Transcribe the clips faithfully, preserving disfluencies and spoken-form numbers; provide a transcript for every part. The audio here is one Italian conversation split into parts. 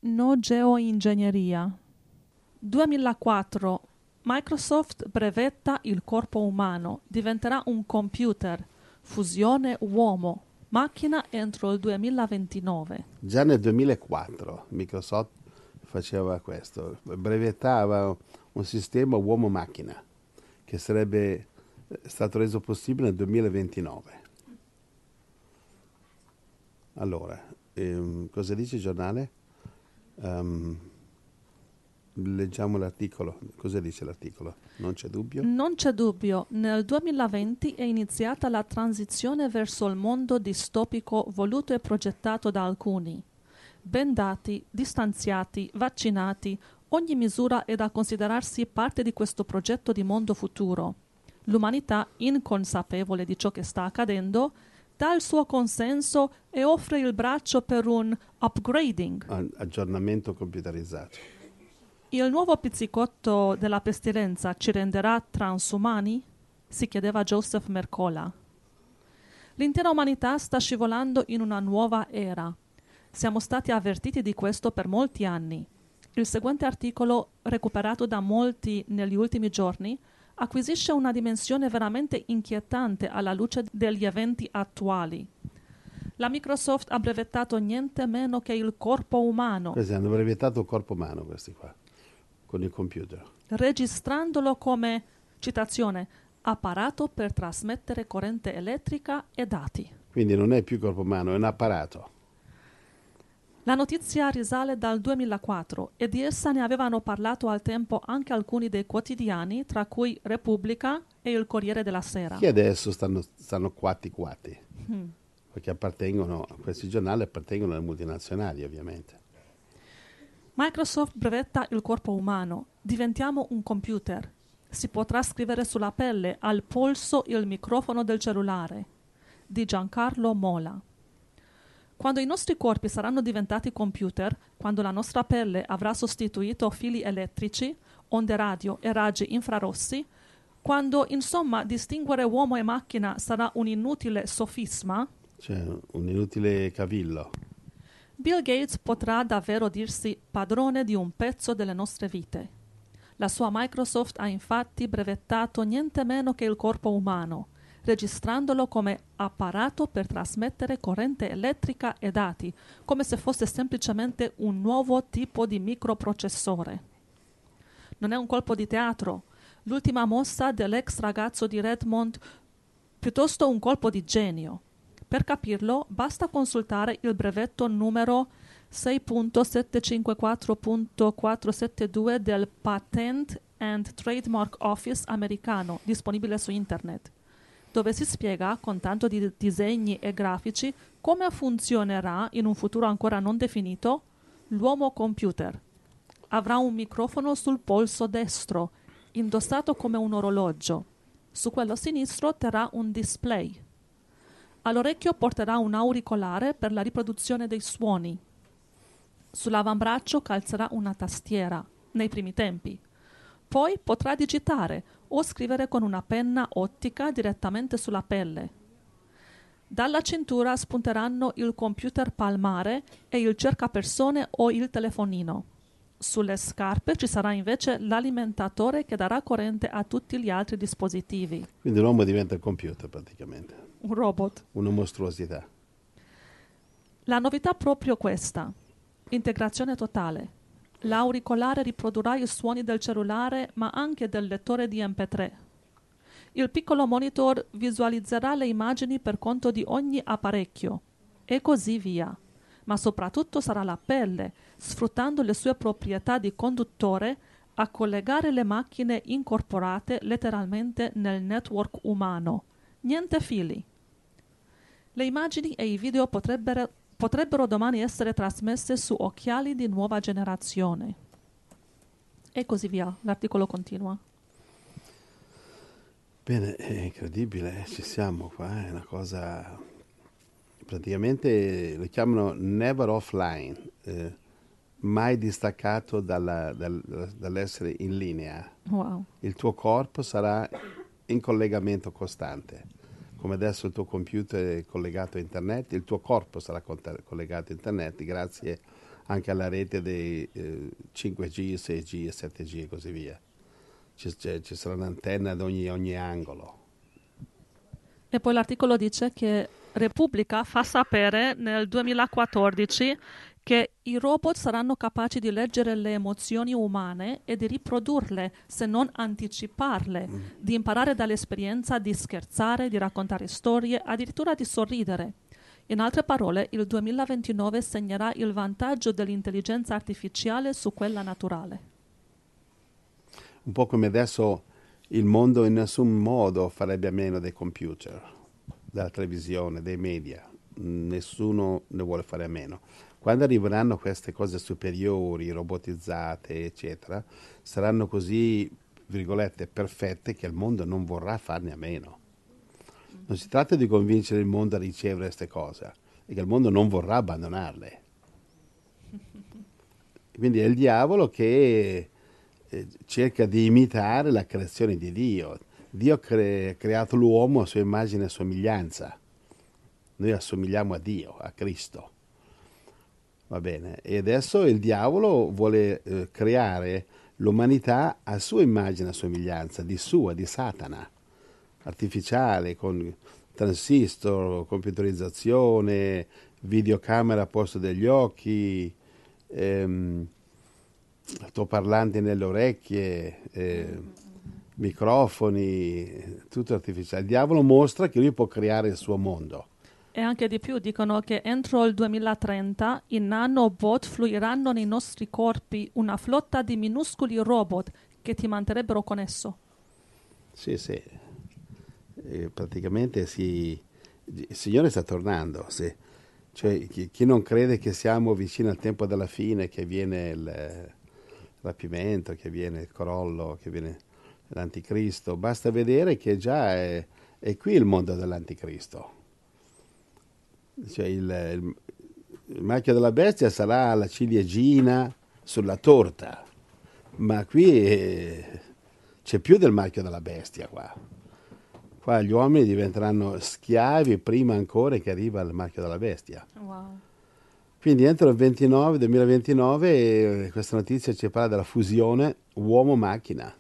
no geoingegneria. duemilaquattro. Microsoft brevetta il corpo umano, diventerà un computer, fusione uomo-macchina entro il duemilaventinove. Già nel duemilaquattro Microsoft faceva questo, brevettava un sistema uomo-macchina che sarebbe stato reso possibile nel duemilaventinove. Allora, ehm, cosa dice il giornale? Um, leggiamo l'articolo. Cosa dice l'articolo? Non c'è dubbio? Non c'è dubbio, nel duemilaventi è iniziata la transizione verso il mondo distopico voluto e progettato da alcuni. Bendati, distanziati, vaccinati, ogni misura è da considerarsi parte di questo progetto di mondo futuro. L'umanità, inconsapevole di ciò che sta accadendo, dà il suo consenso e offre il braccio per un upgrading. Aggiornamento computerizzato. Il nuovo pizzicotto della pestilenza ci renderà transumani? Si chiedeva Joseph Mercola. L'intera umanità sta scivolando in una nuova era. Siamo stati avvertiti di questo per molti anni. Il seguente articolo, recuperato da molti negli ultimi giorni, acquisisce una dimensione veramente inquietante alla luce degli eventi attuali. La Microsoft ha brevettato niente meno che il corpo umano. Questi hanno brevettato il corpo umano, questi qua, con il computer. Registrandolo come, citazione, apparato per trasmettere corrente elettrica e dati. Quindi non è più corpo umano, è un apparato. La notizia risale dal duemilaquattro e di essa ne avevano parlato al tempo anche alcuni dei quotidiani, tra cui Repubblica e il Corriere della Sera. Che adesso stanno, stanno quatti quatti, Hmm. perché appartengono, questi giornali appartengono alle multinazionali, ovviamente. Microsoft brevetta il corpo umano. Diventiamo un computer. Si potrà scrivere sulla pelle, al polso, il microfono del cellulare. Di Giancarlo Mola. Quando i nostri corpi saranno diventati computer, quando la nostra pelle avrà sostituito fili elettrici, onde radio e raggi infrarossi, quando, insomma, distinguere uomo e macchina sarà un inutile sofisma, Cioè, un inutile cavillo. Bill Gates potrà davvero dirsi padrone di un pezzo delle nostre vite. La sua Microsoft ha infatti brevettato niente meno che il corpo umano, registrandolo come apparato per trasmettere corrente elettrica e dati, come se fosse semplicemente un nuovo tipo di microprocessore. Non è un colpo di teatro, l'ultima mossa dell'ex ragazzo di Redmond, piuttosto un colpo di genio. Per capirlo, basta consultare il brevetto numero sei punto settecentocinquantaquattro punto quattrocentosettantadue del Patent and Trademark Office americano, disponibile su internet, dove si spiega, con tanto di disegni e grafici, come funzionerà in un futuro ancora non definito l'uomo computer. Avrà un microfono sul polso destro, indossato come un orologio. Su quello sinistro terrà un display. All'orecchio porterà un auricolare per la riproduzione dei suoni. Sull'avambraccio calzerà una tastiera, nei primi tempi. Poi potrà digitare o scrivere con una penna ottica direttamente sulla pelle. Dalla cintura spunteranno il computer palmare e il cercapersone o il telefonino. Sulle scarpe ci sarà invece l'alimentatore che darà corrente a tutti gli altri dispositivi. Quindi l'uomo diventa il computer praticamente. Un robot. Una mostruosità. La novità è proprio questa. Integrazione totale. L'auricolare riprodurrà i suoni del cellulare ma anche del lettore di emme pi tre. Il piccolo monitor visualizzerà le immagini per conto di ogni apparecchio e così via. Ma soprattutto sarà la pelle, sfruttando le sue proprietà di conduttore, a collegare le macchine incorporate letteralmente nel network umano. Niente fili. Le immagini e i video potrebbero, potrebbero domani essere trasmesse su occhiali di nuova generazione. E così via. L'articolo continua. Bene, è incredibile, ci siamo qua, è una cosa, praticamente lo chiamano never offline, eh, mai distaccato dalla, dal, dall'essere in linea. Wow. Il tuo corpo sarà in collegamento costante, come adesso il tuo computer è collegato a internet, il tuo corpo sarà collegato a internet grazie anche alla rete dei eh, cinque G, sei G e sette G e così via. Ci, ci, ci sarà un'antenna ad ogni, ogni angolo. E poi l'articolo dice che Repubblica fa sapere nel duemilaquattordici che i robot saranno capaci di leggere le emozioni umane e di riprodurle, se non anticiparle, mm. di imparare dall'esperienza, di scherzare, di raccontare storie, addirittura di sorridere. In altre parole, il duemilaventinove segnerà il vantaggio dell'intelligenza artificiale su quella naturale. Un po' come adesso il mondo in nessun modo farebbe a meno dei computer, della televisione, dei media. Nessuno ne vuole fare a meno. Quando arriveranno queste cose superiori, robotizzate, eccetera, saranno così, virgolette, perfette che il mondo non vorrà farne a meno. Non si tratta di convincere il mondo a ricevere queste cose, è che il mondo non vorrà abbandonarle. Quindi è il diavolo che eh, cerca di imitare la creazione di Dio. Dio ha cre- creato l'uomo a sua immagine e somiglianza. Noi assomigliamo a Dio, a Cristo. Va bene. E adesso il diavolo vuole eh, creare l'umanità a sua immagine e somiglianza, di sua, di Satana. Artificiale, con transistor, computerizzazione, videocamera a posto degli occhi, ehm, altoparlanti nelle orecchie, eh, microfoni, tutto artificiale. Il diavolo mostra che lui può creare il suo mondo. E anche di più, dicono che entro il duemilatrenta i nanobot fluiranno nei nostri corpi, una flotta di minuscoli robot che ti manterrebbero connesso. Sì, sì. E praticamente si, il Signore sta tornando. Sì. Cioè, chi, chi non crede che siamo vicini al tempo della fine, che viene il rapimento, che viene il crollo, che viene l'anticristo, basta vedere che già è, è qui il mondo dell'anticristo. Cioè il, il, il marchio della bestia sarà la ciliegina sulla torta, ma qui è, c'è più del marchio della bestia qua. Qua gli uomini diventeranno schiavi prima ancora che arriva il marchio della bestia. Wow. Quindi entro il ventinove, duemilaventinove questa notizia ci parla della fusione uomo-macchina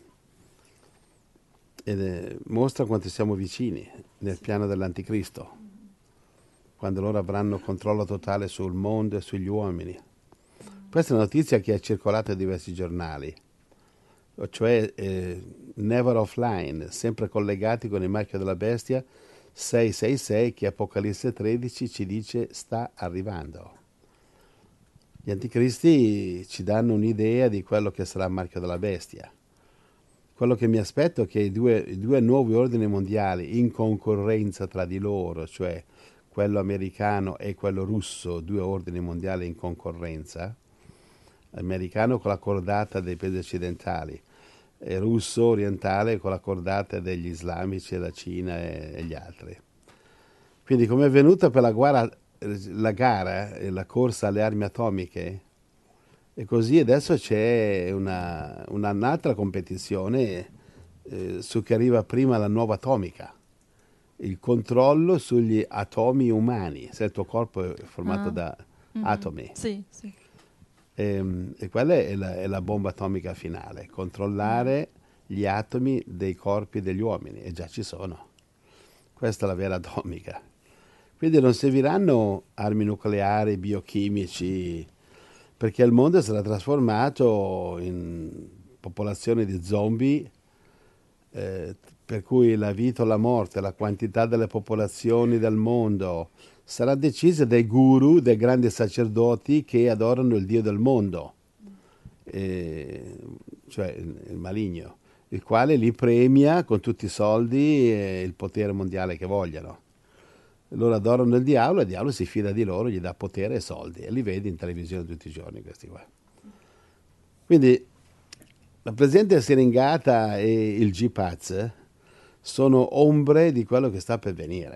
ed è, mostra quanto siamo vicini nel piano dell'anticristo, quando loro avranno controllo totale sul mondo e sugli uomini. Questa è una notizia che è circolata in diversi giornali, cioè eh, never offline, sempre collegati con il marchio della bestia sei sei sei, che Apocalisse tredici ci dice sta arrivando. Gli anticristi ci danno un'idea di quello che sarà il marchio della bestia. Quello che mi aspetto è che i due, i due nuovi ordini mondiali in concorrenza tra di loro, cioè quello americano e quello russo, due ordini mondiali in concorrenza, americano con la cordata dei paesi occidentali e russo orientale con la cordata degli islamici, la Cina e, e gli altri. Quindi come è venuta per la, guerra, la gara e la corsa alle armi atomiche, e così adesso c'è una, un'altra competizione eh, su che arriva prima la nuova atomica. Il controllo sugli atomi umani, se il tuo corpo è formato ah. da mm-hmm. atomi. Sì, sì. E, e quella è la, è la bomba atomica finale, controllare mm. gli atomi dei corpi degli uomini, e già ci sono. Questa è la vera atomica. Quindi non serviranno armi nucleari, biochimici, perché il mondo sarà trasformato in popolazione di zombie, eh, per cui la vita o la morte, la quantità delle popolazioni del mondo sarà decisa dai guru, dai grandi sacerdoti che adorano il Dio del mondo, eh, cioè il, il maligno, il quale li premia con tutti i soldi e il potere mondiale che vogliono. Loro adorano il diavolo e il diavolo si fida di loro, gli dà potere e soldi, e li vedi in televisione tutti i giorni questi qua. Quindi la presidente Seringata e il G-Paz sono ombre di quello che sta per venire,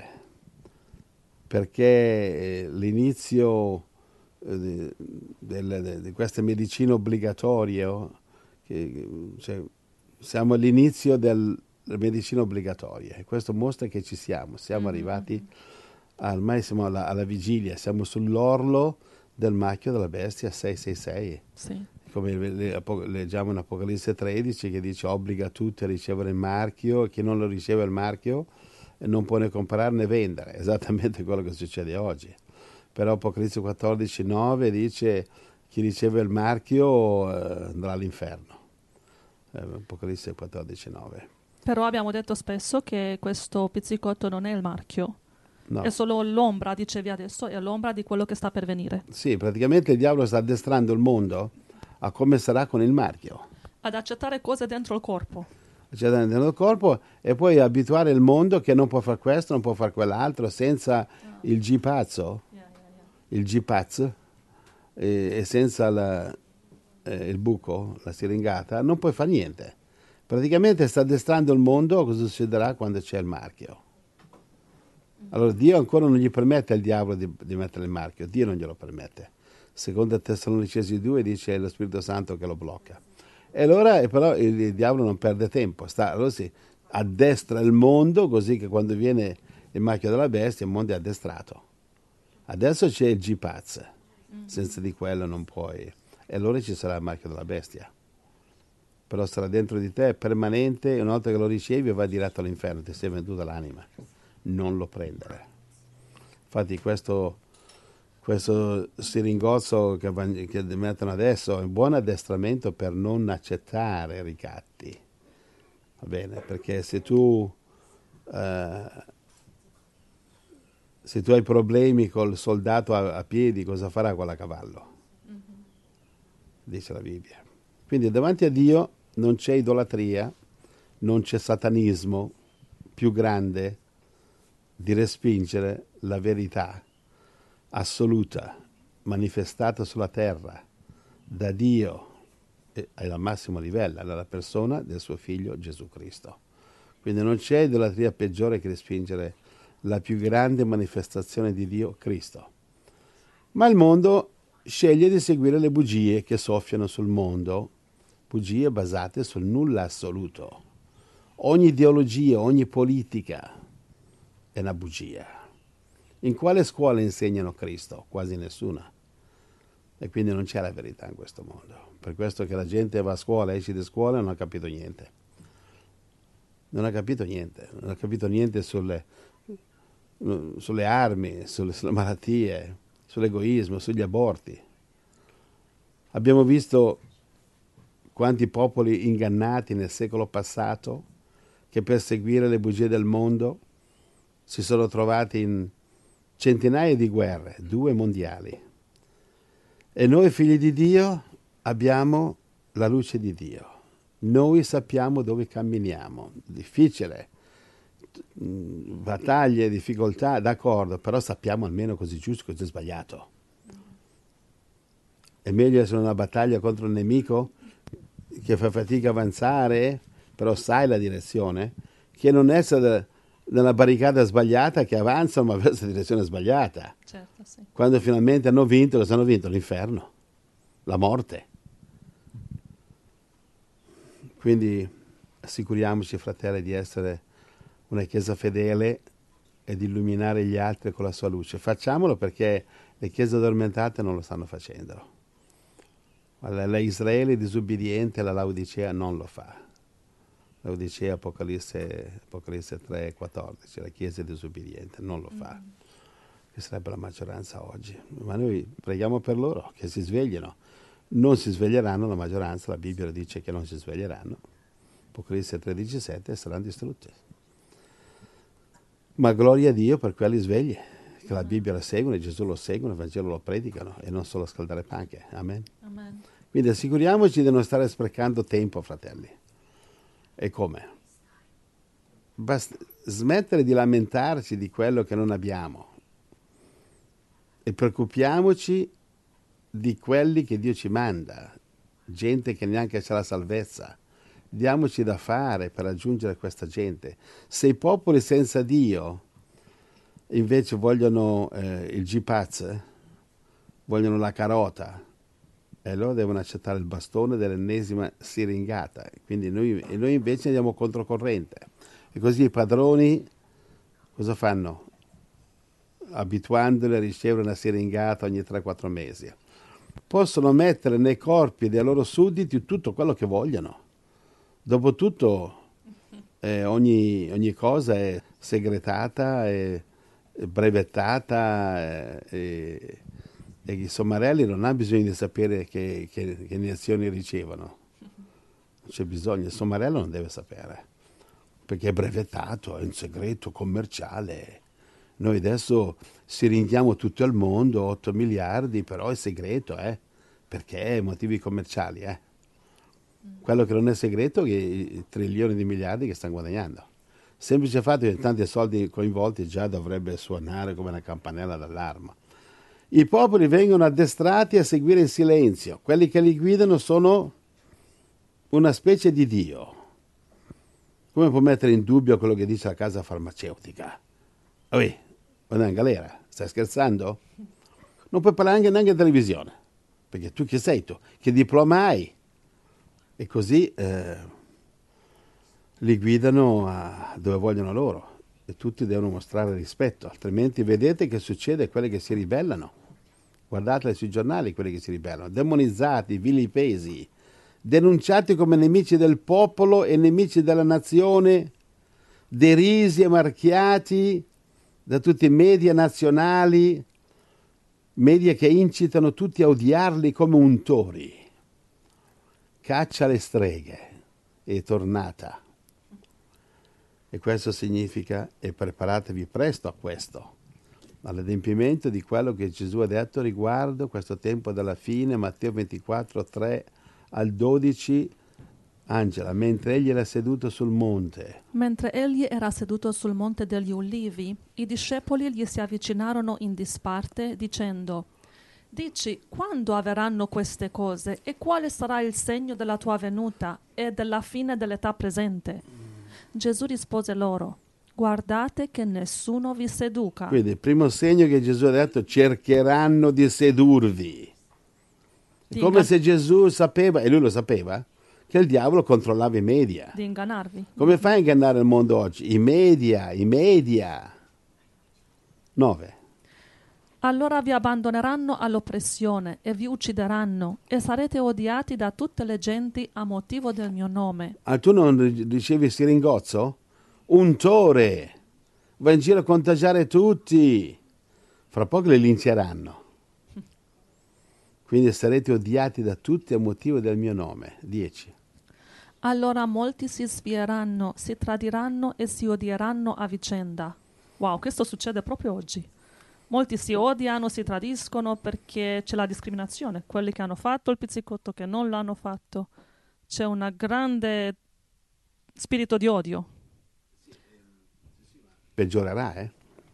perché l'inizio di, di, di questa medicina obbligatoria, che, cioè, siamo all'inizio della medicina obbligatoria, e questo mostra che ci siamo, siamo arrivati, ormai siamo alla, alla vigilia, siamo sull'orlo del marchio della bestia sei sei sei. Sì. Come leggiamo in Apocalisse tredici, che dice obbliga tutti a ricevere il marchio, chi non lo riceve il marchio non può né comprare né vendere, esattamente quello che succede oggi. Però Apocalisse quattordici nove dice chi riceve il marchio eh, andrà all'inferno. Eh, Apocalisse quattordici nove. Però abbiamo detto spesso che questo pizzicotto non è il marchio, No. è solo l'ombra, dicevi adesso, è l'ombra di quello che sta per venire. Sì, praticamente il diavolo sta addestrando il mondo a come sarà con il marchio. Ad accettare cose dentro il corpo. Cioè dentro il corpo, e poi abituare il mondo che non può fare questo, non può fare quell'altro, senza il G-pazzo, Yeah, yeah, yeah. il G-paz, e, e senza la, eh, il buco, la siringata, non puoi fare niente. Praticamente sta addestrando il mondo a cosa succederà quando c'è il marchio. Allora Dio ancora non gli permette al diavolo di, di mettere il marchio, Dio non glielo permette. Secondo Tessalonicesi due dice è lo Spirito Santo che lo blocca. E allora però il, il diavolo non perde tempo, sta, allora si addestra il mondo così che quando viene il marchio della bestia il mondo è addestrato. Adesso c'è il G-Paz, mm-hmm. senza di quello non puoi. E allora ci sarà il marchio della bestia. Però sarà dentro di te, è permanente, e una volta che lo ricevi va diretto all'inferno, ti sei venduta l'anima. Non lo prendere. Infatti questo, questo siringozzo che, che mettono adesso è un buon addestramento per non accettare ricatti. Va bene? Perché se tu, eh, se tu hai problemi col soldato a, a piedi, cosa farà quello a cavallo? Mm-hmm. Dice la Bibbia. Quindi davanti a Dio non c'è idolatria, non c'è satanismo più grande di respingere la verità assoluta manifestata sulla terra da Dio al massimo livello, alla persona del suo figlio Gesù Cristo. Quindi non c'è idolatria peggiore che respingere la più grande manifestazione di Dio, Cristo. Ma il mondo sceglie di seguire le bugie che soffiano sul mondo, bugie basate sul nulla assoluto. Ogni ideologia, ogni politica è una bugia. In quale scuola insegnano Cristo? Quasi nessuna. E quindi non c'è la verità in questo mondo. Per questo che la gente va a scuola, esce di scuola e non ha capito niente. Non ha capito niente. Non ha capito niente sulle, sulle armi, sulle, sulle malattie, sull'egoismo, sugli aborti. Abbiamo visto quanti popoli ingannati nel secolo passato che per seguire le bugie del mondo si sono trovati in centinaia di guerre, due mondiali. E noi figli di Dio abbiamo la luce di Dio. Noi sappiamo dove camminiamo. Difficile, battaglie, difficoltà, d'accordo, però sappiamo almeno così giusto, così sbagliato. È meglio essere in una battaglia contro un nemico che fa fatica a avanzare, però sai la direzione, che non essere nella barricata sbagliata che avanzano ma verso la direzione sbagliata. Certo, sì. Quando finalmente hanno vinto, cosa hanno vinto? L'inferno, la morte. Quindi assicuriamoci, fratelli, di essere una chiesa fedele e di illuminare gli altri con la sua luce. Facciamolo perché le chiese addormentate non lo stanno facendo. La Israele disobbediente, la Laodicea non lo fa. Laodicea, Apocalisse, Apocalisse tre quattordici, la Chiesa è disobbediente, non lo fa. Mm. Che sarebbe la maggioranza oggi. Ma noi preghiamo per loro, che si sveglino. Non si sveglieranno, la maggioranza, la Bibbia dice che non si sveglieranno. Apocalisse tredici sette, saranno distrutti. Ma gloria a Dio per quelli svegli, che la Bibbia la seguono, Gesù lo seguono, il Vangelo lo predicano e non solo scaldare panche. Amen. Amen. Quindi assicuriamoci di non stare sprecando tempo, fratelli. E come? Basta smettere di lamentarci di quello che non abbiamo e preoccupiamoci di quelli che Dio ci manda, gente che neanche c'ha la salvezza. Diamoci da fare per raggiungere questa gente. Se i popoli senza Dio invece vogliono eh, il G-Paz, vogliono la carota, e allora devono accettare il bastone dell'ennesima siringata. Quindi noi, e noi invece andiamo controcorrente. E così i padroni cosa fanno? abituandoli a ricevere una siringata ogni tre quattro mesi. Possono mettere nei corpi dei loro sudditi tutto quello che vogliono. Dopotutto eh, ogni, ogni cosa è segretata, è, è brevettata eh, e, e i sommarelli non hanno bisogno di sapere che, che, che iniezioni ricevono. Non c'è bisogno, il sommarello non deve sapere, perché è brevettato, è un segreto commerciale. Noi adesso siringhiamo tutto il mondo, otto miliardi, però è segreto, eh? Perché motivi commerciali, eh? Quello che non è segreto è i trilioni di miliardi che stanno guadagnando. Semplice fatto che tanti soldi coinvolti già dovrebbe suonare come una campanella d'allarme. I popoli vengono addestrati a seguire in silenzio. Quelli che li guidano sono una specie di Dio. Come può mettere in dubbio quello che dice la casa farmaceutica? Oi, vai in galera, stai scherzando? Non puoi parlare neanche, neanche in televisione, perché tu chi sei tu? Che diploma hai? E così eh, li guidano a dove vogliono loro e tutti devono mostrare rispetto, altrimenti vedete che succede a quelli che si ribellano. Guardateli sui giornali quelli che si ribellano, demonizzati, vilipesi, denunciati come nemici del popolo e nemici della nazione, derisi e marchiati da tutti i media nazionali, media che incitano tutti a odiarli come untori. Caccia le streghe, è tornata. E questo significa, e preparatevi presto a questo, all'adempimento di quello che Gesù ha detto riguardo questo tempo della fine, Matteo ventiquattro, tre al dodici, Angela, mentre egli era seduto sul monte. Mentre egli era seduto sul monte degli Ulivi, i discepoli gli si avvicinarono in disparte, dicendo: Dici, quando avverranno queste cose e quale sarà il segno della tua venuta e della fine dell'età presente? Gesù rispose loro: Guardate che nessuno vi seduca. Quindi il primo segno che Gesù ha detto: cercheranno di sedurvi. È come se Gesù sapeva, e lui lo sapeva, che il diavolo controllava i media. Di ingannarvi. Come fai a ingannare il mondo oggi? I media, i media. Nove. Allora vi abbandoneranno all'oppressione e vi uccideranno e sarete odiati da tutte le genti a motivo del mio nome. Ah, tu non ricevi siringozzo? Untore! Va in giro a contagiare tutti. Fra poco li linceranno. Quindi sarete odiati da tutti a motivo del mio nome. Dieci. Allora molti si sfieranno, si tradiranno e si odieranno a vicenda. Wow, questo succede proprio oggi. Molti si odiano, si tradiscono perché c'è la discriminazione. Quelli che hanno fatto il pizzicotto, che non l'hanno fatto. C'è un grande spirito di odio. Peggiorerà, eh?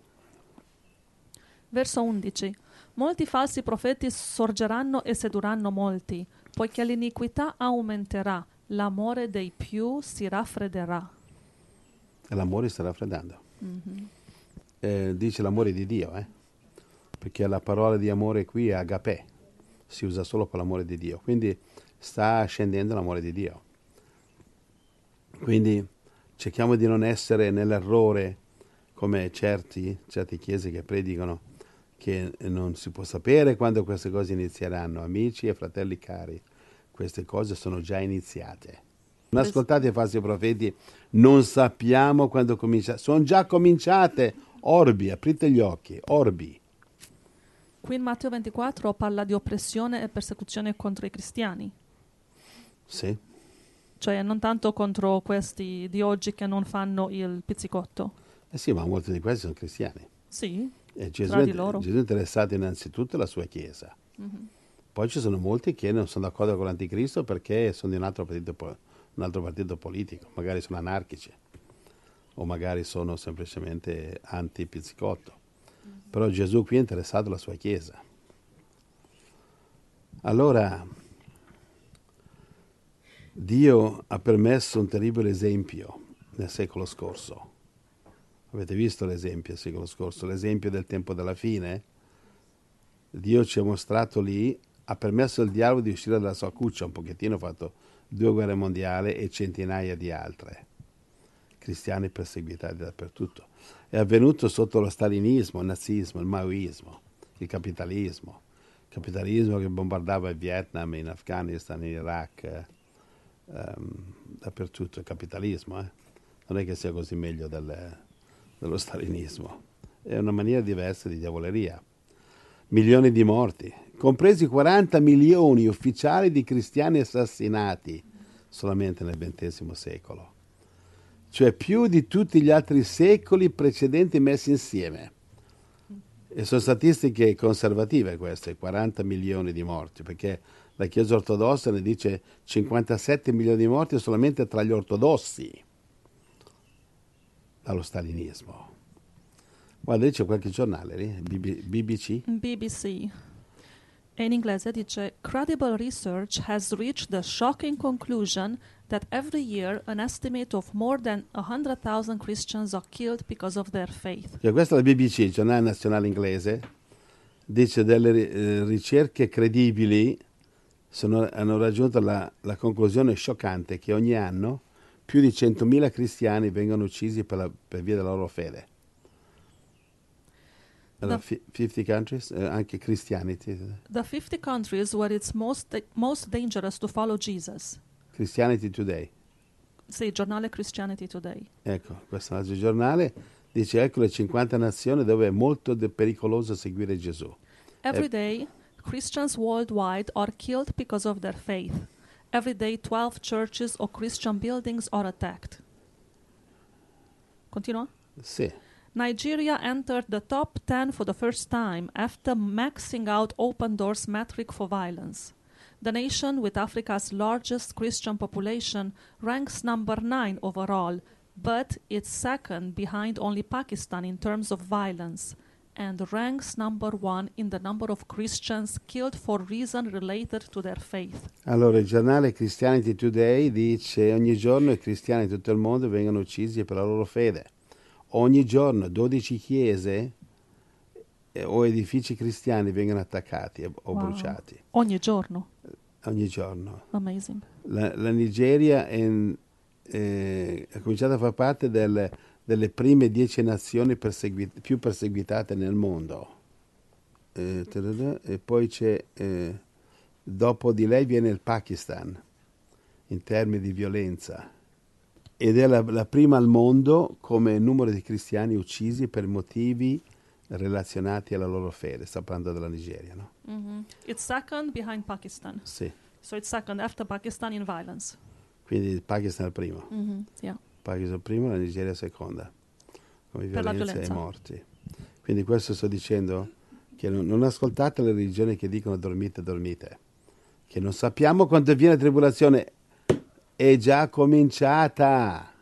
Verso undici. Molti falsi profeti sorgeranno e sedurranno molti, poiché l'iniquità aumenterà, l'amore dei più si raffredderà. E l'amore sta raffreddando. Mm-hmm. Eh, dice l'amore di Dio, eh? Perché la parola di amore qui è agapè, si usa solo per l'amore di Dio, quindi sta scendendo l'amore di Dio. Quindi cerchiamo di non essere nell'errore come certi, certe chiese che predicano che non si può sapere quando queste cose inizieranno. Amici e fratelli cari, queste cose sono già iniziate. Non ascoltate i falsi profeti, non sappiamo quando comincia. Sono già cominciate. Orbi, aprite gli occhi, orbi. Qui in Matteo ventiquattro parla di oppressione e persecuzione contro i cristiani. Sì. Cioè non tanto contro questi di oggi che non fanno il pizzicotto. Eh sì, ma molti di questi sono cristiani. Sì, E Gesù, tra di loro. Gesù è interessato innanzitutto alla sua Chiesa. Mm-hmm. Poi ci sono molti che non sono d'accordo con l'anticristo perché sono di un altro partito, un altro partito politico. Magari sono anarchici o magari sono semplicemente anti-pizzicotto. Mm-hmm. Però Gesù qui è interessato alla sua Chiesa. Allora, Dio ha permesso un terribile esempio nel secolo scorso. Avete visto l'esempio del secolo scorso, l'esempio del tempo della fine? Dio ci ha mostrato lì, ha permesso al diavolo di uscire dalla sua cuccia un pochettino, ha fatto due guerre mondiali e centinaia di altre. cristiani perseguitati dappertutto. È avvenuto sotto lo stalinismo, il nazismo, il maoismo, il capitalismo. Il capitalismo che bombardava il Vietnam, in Afghanistan, in Iraq, eh, ehm, dappertutto il capitalismo. Eh. Non è che sia così meglio del, dello stalinismo. È una maniera diversa di diavoleria. Milioni di morti, compresi quaranta milioni ufficiali di cristiani assassinati solamente nel ventesimo secolo. Cioè più di tutti gli altri secoli precedenti messi insieme. E sono statistiche conservative queste, quaranta milioni di morti, perché la Chiesa ortodossa ne dice cinquantasette milioni di morti solamente tra gli ortodossi, dallo stalinismo. Guarda, lì c'è qualche giornale lì, B B C? B B C. E in inglese dice: Credible research has reached the shocking conclusion that every year an estimate of more than one hundred thousand Christians are killed because of their faith. Cioè, questa è la B B C, il giornale nazionale inglese, dice delle eh, ricerche credibili sono, hanno raggiunto la, la conclusione scioccante che ogni anno più di centomila cristiani vengono uccisi per, la, per via della loro fede. Allora, The, fifty countries, eh, anche Christianity. the fifty countries where it's most, most dangerous to follow Jesus. Christianity Today. Sì, giornale Christianity Today. Ecco, questo altro giornale dice ecco le cinquanta nazioni dove è molto de- pericoloso seguire Gesù. Every Eh, day, Christians worldwide are killed because of their faith. Every day, twelve churches or Christian buildings are attacked. Continua? Sì. Nigeria entered the top ten for the first time after maxing out Open Doors metric for violence. The nation, with Africa's largest Christian population, ranks number nine overall, but it's second behind only Pakistan in terms of violence, and ranks number one in the number of Christians killed for reason related to their faith. Allora, il giornale Christianity Today dice ogni giorno i cristiani di tutto il mondo vengono uccisi per la loro fede. Ogni giorno dodici chiese eh, o edifici cristiani vengono attaccati o Wow. bruciati. Ogni giorno. Ogni giorno. Amazing. La, la Nigeria è, è, è cominciata a far parte del, delle prime dieci nazioni persegui- più perseguitate nel mondo. Eh, tadadà, e poi c'è, eh, dopo di lei viene il Pakistan, in termini di violenza. Ed è la, la prima al mondo come numero di cristiani uccisi per motivi relazionati alla loro fede. Sta parlando della Nigeria, no? Mm-hmm. It's second behind Pakistan. Sì. So it's second after Pakistan in violence. Quindi il Pakistan è il primo. Mm-hmm. Yeah. Il Pakistan è il primo, la Nigeria è il seconda. Come Per la violenza e violenza. morti. Quindi questo sto dicendo, che non, non ascoltate le religioni che dicono dormite, dormite. Che non sappiamo quando viene la tribolazione. È già cominciata.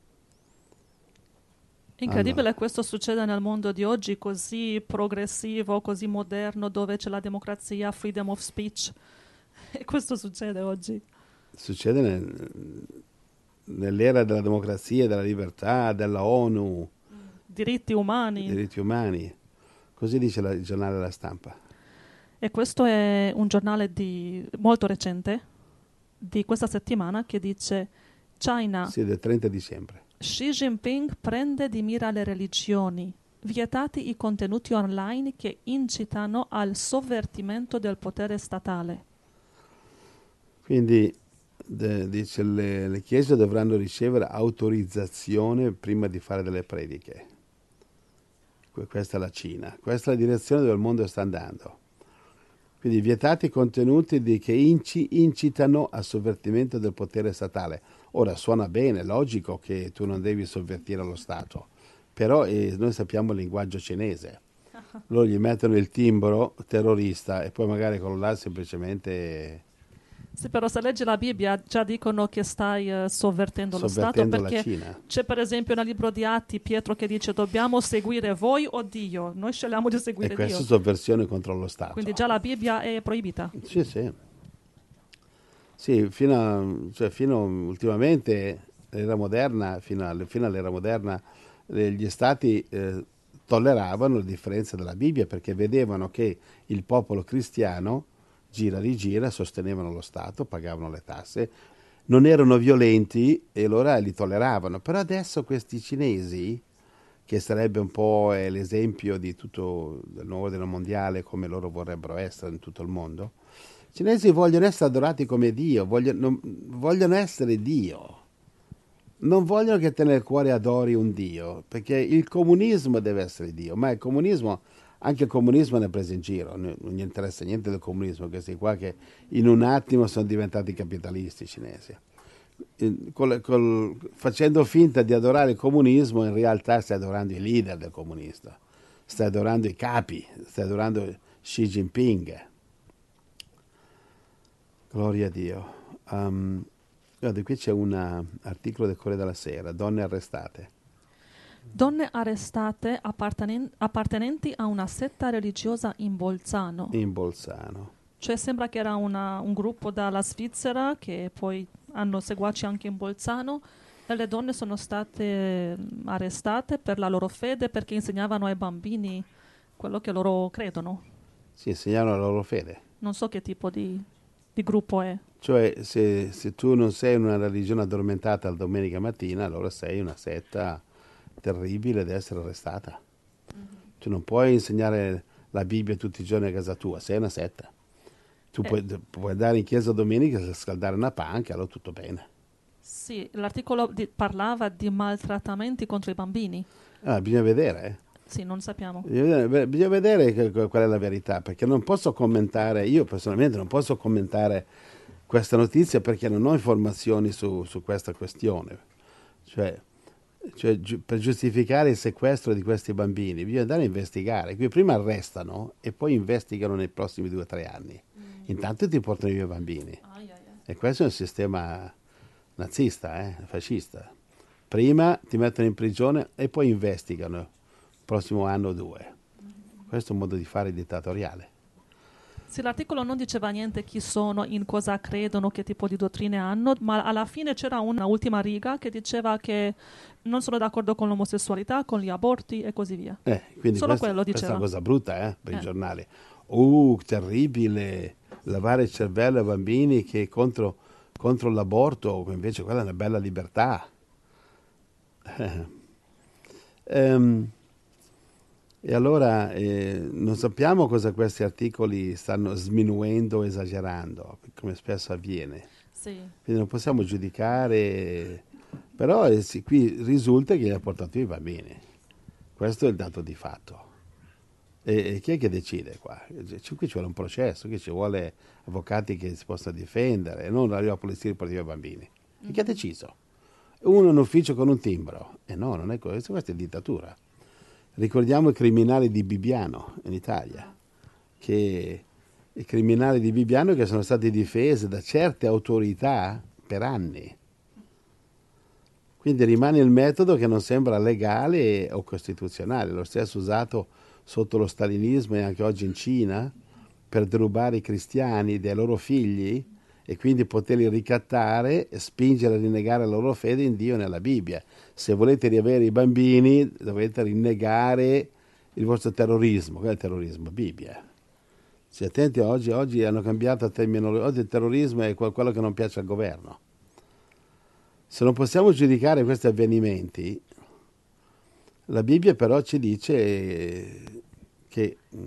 Incredibile, Allora. questo succede nel mondo di oggi così progressivo, così moderno, dove c'è la democrazia, freedom of speech. E questo succede oggi. Succede nel, nell'era della democrazia, della libertà, della ONU, Diritti umani. diritti umani. Così dice la, il giornale La Stampa. E questo è un giornale di, molto recente, di questa settimana, che dice: China, Sì, del trenta dicembre. Xi Jinping prende di mira le religioni, vietati i contenuti online che incitano al sovvertimento del potere statale. Quindi de, dice le, le chiese dovranno ricevere autorizzazione prima di fare delle prediche. Que- Questa è la Cina, questa è la direzione dove il mondo sta andando. Quindi vietati i contenuti di, che inci, incitano al sovvertimento del potere statale. Ora suona bene, logico che tu non devi sovvertire lo Stato, però eh, noi sappiamo il linguaggio cinese. Loro gli mettono il timbro terrorista e poi magari quello là semplicemente Sì, però se leggi la Bibbia già dicono che stai eh, sovvertendo, lo Stato, sovvertendo la perché Cina. c'è per esempio nel libro di Atti Pietro che dice: dobbiamo seguire voi o Dio, noi scegliamo di E seguire questa è Dio. sovversione contro lo Stato. Quindi già la Bibbia è proibita. Sì, sì. Sì, fino, a, cioè, fino ultimamente, l'era moderna, fino, a, fino all'era moderna, eh, gli stati eh, tolleravano le differenze della Bibbia perché vedevano che il popolo cristiano gira rigira, sostenevano lo Stato, pagavano le tasse non erano violenti e allora li tolleravano. Però adesso questi cinesi, che sarebbe un po' eh, l'esempio di tutto del nuovo ordine mondiale come loro vorrebbero essere in tutto il mondo, i cinesi vogliono essere adorati come Dio, vogliono, non- vogliono essere Dio. Non vogliono che te nel cuore adori un Dio, perché il comunismo deve essere Dio, ma il comunismo, anche il comunismo ne è preso in giro, non non gli interessa niente del comunismo, questi qua che in un attimo sono diventati capitalisti cinesi. In- col- col- facendo finta di adorare il comunismo, in realtà stai adorando i leader del comunista, stai adorando i capi, stai adorando Xi Jinping. Gloria a Dio. Um, guarda, qui c'è un uh, articolo del Corriere della Sera, donne arrestate Donne arrestate appartenen- appartenenti a una setta religiosa in Bolzano. in Bolzano. Cioè sembra che era una- un gruppo dalla Svizzera che poi hanno seguaci anche in Bolzano e le donne sono state mm, arrestate per la loro fede perché insegnavano ai bambini quello che loro credono. Si insegnano la loro fede. Non so che tipo di, di gruppo è. Cioè, se, se tu non sei in una religione addormentata la domenica mattina, allora sei una setta terribile ed essere arrestata. Tu non puoi insegnare la Bibbia tutti i giorni a casa tua, sei una setta. Tu Eh, puoi, puoi andare in chiesa domenica e scaldare una panca, allora tutto bene. sì, l'articolo di- parlava di maltrattamenti contro i bambini. Ah, bisogna vedere, eh. Sì, non sappiamo. Bisogna vedere, bisogna vedere che- che- qual è la verità, perché non posso commentare, io personalmente non posso commentare questa notizia perché non ho informazioni su, su questa questione. Cioè, cioè, giu- per giustificare il sequestro di questi bambini bisogna andare a investigare. Qui prima arrestano e poi investigano nei prossimi due o tre anni. Intanto ti portano via i bambini. Ai, ai, ai. E questo è un sistema nazista, eh, fascista. Prima ti mettono in prigione e poi investigano il prossimo anno o due. Questo è un modo di fare dittatoriale. Sì, l'articolo non diceva niente chi sono, in cosa credono, che tipo di dottrine hanno, ma alla fine c'era una ultima riga che diceva che non sono d'accordo con l'omosessualità, con gli aborti e così via. Eh, quindi Solo questa, quello questa è diceva. una cosa brutta eh, per i Eh. giornali. Uh, terribile, lavare il cervello ai bambini che contro, contro l'aborto, invece quella è una bella libertà. Eh. Ehm, e allora eh, non sappiamo cosa questi articoli stanno sminuendo o esagerando, come spesso avviene. Sì. Quindi non possiamo giudicare, però eh, sì, qui risulta che gli ha portato via i bambini. Questo è il dato di fatto. E, e chi è che decide qua? Ci- Qui ci vuole un processo, qui ci vuole avvocati che si possano difendere, non arriva la polizia e porta via i bambini. E chi ha deciso? Uno in ufficio con un timbro. E no, non è questo, questa è dittatura. Ricordiamo i criminali di Bibbiano in Italia, che i criminali di Bibbiano che sono stati difesi da certe autorità per anni. Quindi rimane il metodo che non sembra legale o costituzionale, lo stesso usato sotto lo stalinismo e anche oggi in Cina per derubare i cristiani dai loro figli e quindi poterli ricattare e spingere a rinnegare la loro fede in Dio e nella Bibbia. Se volete riavere i bambini dovete rinnegare il vostro terrorismo. Qual è il terrorismo? Bibbia. State attenti, oggi, oggi hanno cambiato il termine, oggi il terrorismo è quello che non piace al governo. Se non possiamo giudicare questi avvenimenti, la Bibbia però ci dice che, mh,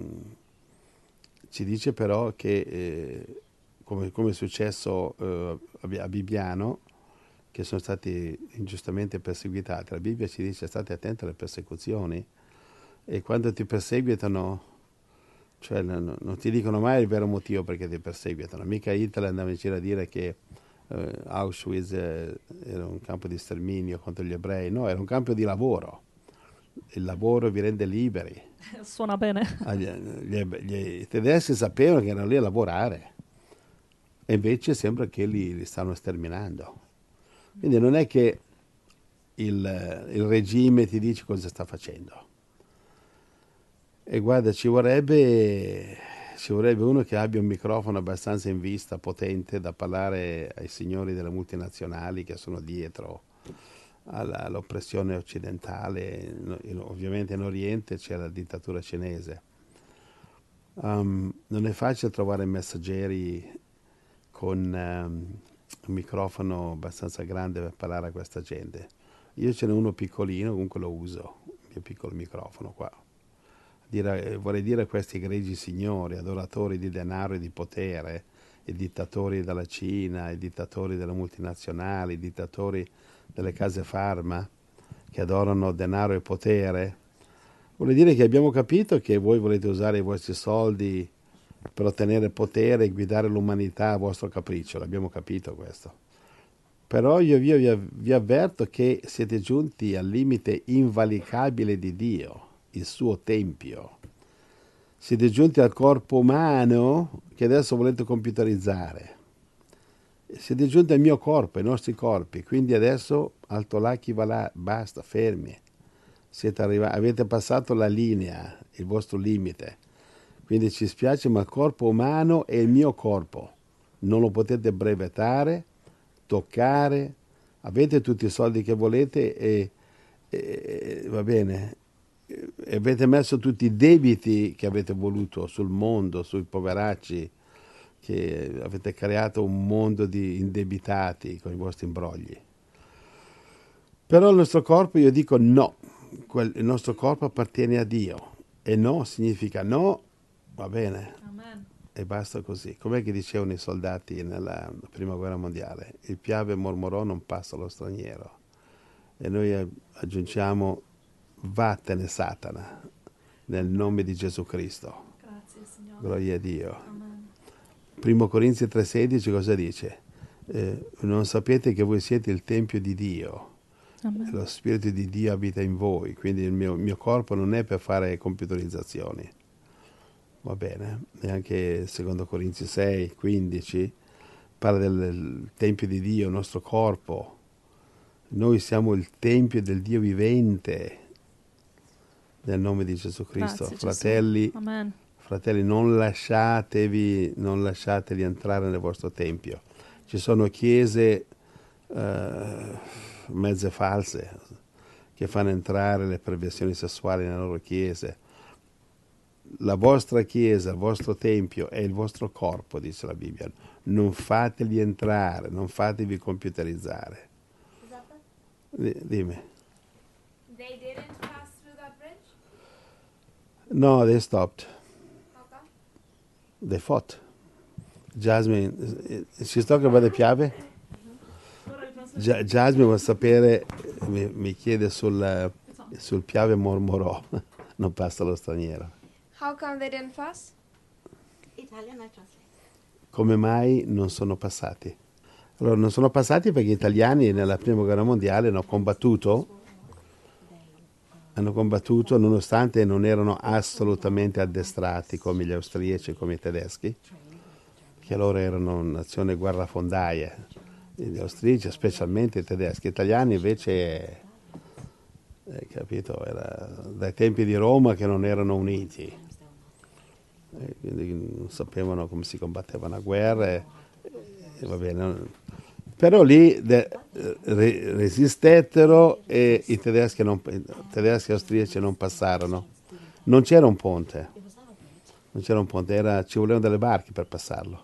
ci dice però che eh, come, come è successo eh, a Bibbiano, che sono stati ingiustamente perseguitati, la Bibbia ci dice state attenti alle persecuzioni e quando ti perseguitano, cioè non, non ti dicono mai il vero motivo perché ti perseguitano. Mica Hitler andava in giro a dire che eh, Auschwitz eh, era un campo di sterminio contro gli ebrei, no, era un campo di lavoro. Il lavoro vi rende liberi. Suona bene. Ah, Gli, gli- gli- I tedeschi sapevano che erano lì a lavorare e invece sembra che li, li stanno sterminando. Quindi non è che il, il regime ti dice cosa sta facendo. E guarda, ci vorrebbe, ci vorrebbe uno che abbia un microfono abbastanza in vista, potente, da parlare ai signori delle multinazionali che sono dietro alla- all'oppressione occidentale. No- in- ovviamente in Oriente c'è la dittatura cinese. Um, non è facile trovare messaggeri con, um, un microfono abbastanza grande per parlare a questa gente. Io ce n'è uno piccolino, comunque lo uso, il mio piccolo microfono qua. Dire, vorrei dire a questi egregi signori, adoratori di denaro e di potere, i dittatori della Cina, i dittatori delle multinazionali, i dittatori delle case farma, che adorano denaro e potere. Vuol dire che abbiamo capito che voi volete usare i vostri soldi per ottenere potere e guidare l'umanità a vostro capriccio, l'abbiamo capito questo. Però io vi, vi, vi avverto che siete giunti al limite invalicabile di Dio, il suo tempio. Siete giunti al corpo umano che adesso volete computerizzare. Siete giunti al mio corpo, ai nostri corpi, quindi adesso alto là chi va là, basta, fermi. Siete arrivati, avete passato la linea, il vostro limite. Quindi ci spiace, ma il corpo umano è il mio corpo. Non lo potete brevettare, toccare, avete tutti i soldi che volete e, e va bene. E avete messo tutti i debiti che avete voluto sul mondo, sui poveracci, che avete creato un mondo di indebitati con i vostri imbrogli. Però il nostro corpo, io dico no, il nostro corpo appartiene a Dio e no significa no, va bene. Amen. E basta così. Com'è che dicevano i soldati nella prima guerra mondiale? Il piave mormorò, non passa allo straniero. E noi aggiungiamo vattene Satana, nel nome di Gesù Cristo. Grazie, Signore. Gloria a Dio. Amen. Primo Corinzi tre sedici cosa dice? Eh, non sapete che voi siete il Tempio di Dio. Amen. Lo Spirito di Dio abita in voi, quindi il mio, mio corpo non è per fare computerizzazioni. Va bene? E anche secondo Corinzi sei quindici parla del, del Tempio di Dio, il nostro corpo. Noi siamo il Tempio del Dio vivente. Nel nome di Gesù Cristo. Grazie, fratelli, Gesù. Amen. fratelli, non lasciatevi, non lasciateli entrare nel vostro tempio. Ci sono chiese uh, mezze false che fanno entrare le perversioni sessuali nelle loro chiese. La vostra chiesa, il vostro tempio è il vostro corpo, dice la Bibbia. Non fateli entrare, non fatevi computerizzare. D- dimmi. They didn't pass through that bridge? No, they stopped. How come? They fought. Jasmine, she's talking about the Piave? Ja- Jasmine vuole sapere, mi, mi chiede sul, sul Piave mormorò, non passa lo straniero. How come they didn't pass? Italian I translate. Come mai non sono passati? Allora, non sono passati perché gli italiani nella prima guerra mondiale hanno combattuto, hanno combattuto nonostante non erano assolutamente addestrati come gli austriaci e come i tedeschi, che loro erano nazione guerrafondaie, gli austriaci specialmente i tedeschi. Gli italiani invece, eh, capito, era dai tempi di Roma che non erano uniti, e quindi non sapevano come si combattevano a guerra, e, e va bene. Però lì de, re, resistettero e i tedeschi, non, i tedeschi e austriaci non passarono. Non c'era un ponte, non c'era un ponte, era, ci volevano delle barche per passarlo.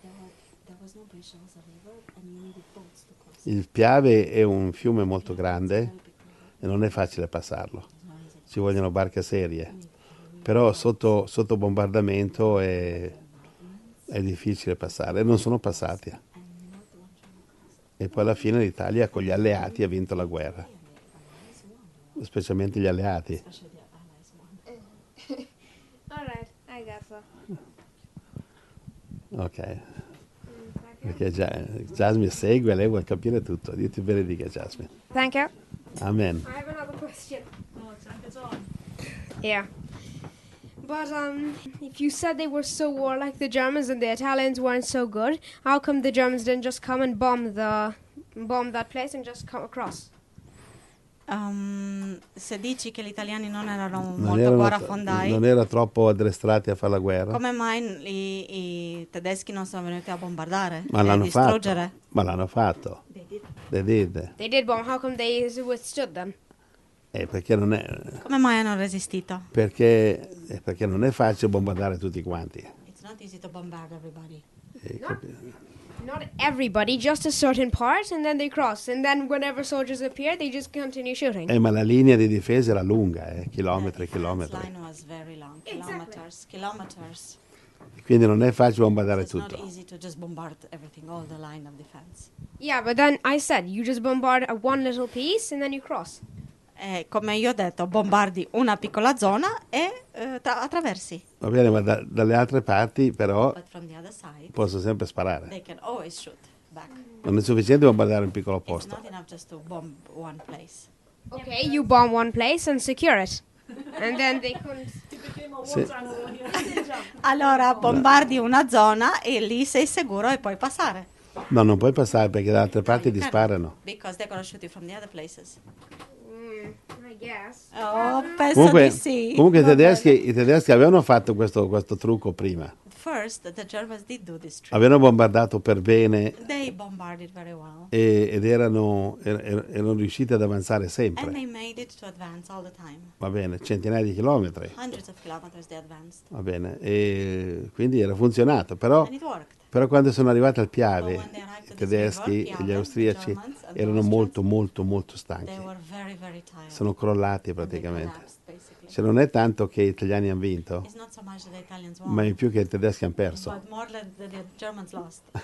Il Piave è un fiume molto grande e non è facile passarlo, ci vogliono barche serie, però sotto, sotto bombardamento è, è difficile passare e non sono passati. E poi alla fine l'Italia con gli alleati ha vinto la guerra, specialmente gli alleati. All right, I guess so. Ok, perché già, Jasmine segue, lei vuole capire tutto. Dio ti benedica, Jasmine. Thank you. Amen. I have another question. Oh, c'è anche John. Yeah. But um, if you said they were so warlike, the Germans, and the Italians weren't so good, how come the Germans didn't just come and bomb the bomb that place and just come across? Um, se dici che gli italiani non erano Non, molto erano, guerrafondai, non era troppo addestrati a fare la guerra, come mai i, i tedeschi non sono venuti a bombardare ma e l'hanno distruggere? fatto. Ma l'hanno fatto. They did. They did bomb. How come they withstood them? Eh, perché, non è, Come mai hanno resistito? perché, eh, perché non è facile bombardare tutti quanti. It's not easy to bombard everybody. Eh, capi- Not everybody, just a certain part, and then they cross. And then whenever soldiers appear, they just continue shooting. Eh, ma la linea di difesa era lunga, eh, chilometri e The defense chilometri. line was very long, Exactly. kilometers, kilometers. Quindi non è facile bombardare It's not tutto. easy to just bombard everything, all the line of defense. Yeah, but then I said you just bombard a one little piece and then you cross. Eh, come io ho detto, bombardi una piccola zona e eh, tra- attraversi. Va bene, ma da- dalle altre parti però But from the other side, posso sempre sparare. they can always shoot back. Non è sufficiente bombardare un piccolo It's posto. not enough just to bomb one place. Okay, you bomb one place and secure it. And then they couldn't. Sì. Allora bombardi una zona e lì sei sicuro e puoi passare. No, non puoi passare perché da altre parti You ti can, sparano. Because they're gonna shoot you from the other places. Mm, I guess. Oh, penso Comunque, di sì. comunque i, Va bene. tedeschi, i tedeschi avevano fatto questo, questo trucco prima. First, the Germans did do this trick. Avevano bombardato per bene They bombarded very well. e- ed erano, er- er- erano riusciti ad avanzare And sempre. they made it to advance all the time. Va bene, centinaia di chilometri. Hundreds of kilometers they advanced. Va bene, e quindi era funzionato. Però, And it worked. però quando sono arrivati al But Piave, when they arrived i to this tedeschi river, e gli Piave, austriaci the Germans and the erano Austrians, molto, molto, molto stanchi. They were very, very tired. Sono crollati And they praticamente. collapsed, basically. Cioè non è tanto che gli italiani hanno vinto, It's not so much that the Italians won, ma in più che i tedeschi hanno perso. but more that the, the Germans lost. oh,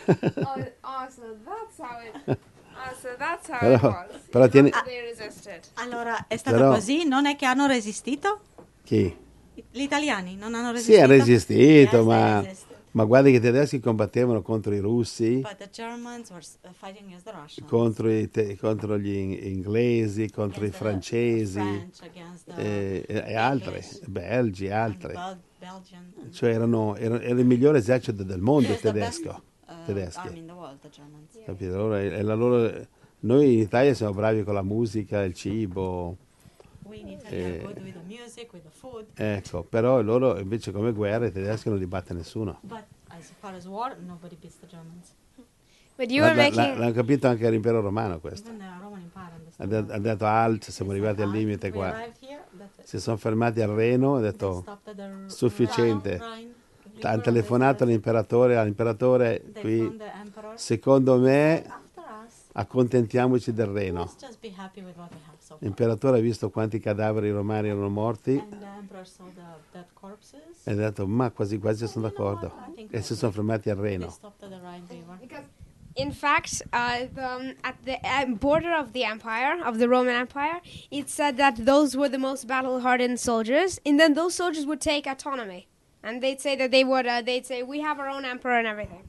oh, so that's how it. Oh, so that's how Però- it was. però tieni- Not that they resisted. Allora, è stato Però- così? Non è che hanno resistito? Chi? Gli italiani non hanno Sì, resistito? hanno resistito, Yes, they ma, resisted. ma guarda che i tedeschi combattevano contro i russi, But the Germans were uh, fighting against the Russians. contro, i te- contro gli in- inglesi, contro i against the francesi French, against the e, e- e altri, English, belgi, and altri. Bel- Belgian. and- Cioè erano, erano- era il migliore esercito del mondo Yes, the best, tedesco. uh, tedeschi. army in the world, the Germans. Capito? Allora, è- è la loro- noi in Italia siamo bravi con la musica, il cibo, We in Italy Eh. are good with the music, with the food. ecco, però loro invece come guerra i tedeschi non li batte nessuno. But as far as war, nobody beats the Germans. But you La- were la- making. la- l'hanno capito anche l'impero romano questo. Even the Roman Empire Ha understood. de- ha detto alt, siamo arrivati al limite We qua. arrived here, that's it. Si sono fermati al Reno, ha They detto stopped at the R- sufficiente. Rhine- Rhine ha River, telefonato they said, all'imperatore, all'imperatore they qui, found the emperor. secondo me After us, accontentiamoci del Reno. let's just be happy with what we have so far. L'imperatore ha visto quanti cadaveri romani erano morti And the emperor saw the dead corpses. e ha detto ma quasi quasi sono d'accordo. E si sono fermati al They Reno. stopped at the Rhine River. Because, in fact, uh, the, um, at the uh, border of the empire, of the Roman Empire, it said that those were the most battle-hardened soldiers, and then those soldiers would take autonomy, and they'd say that they would, uh, they'd say, we have our own emperor and everything.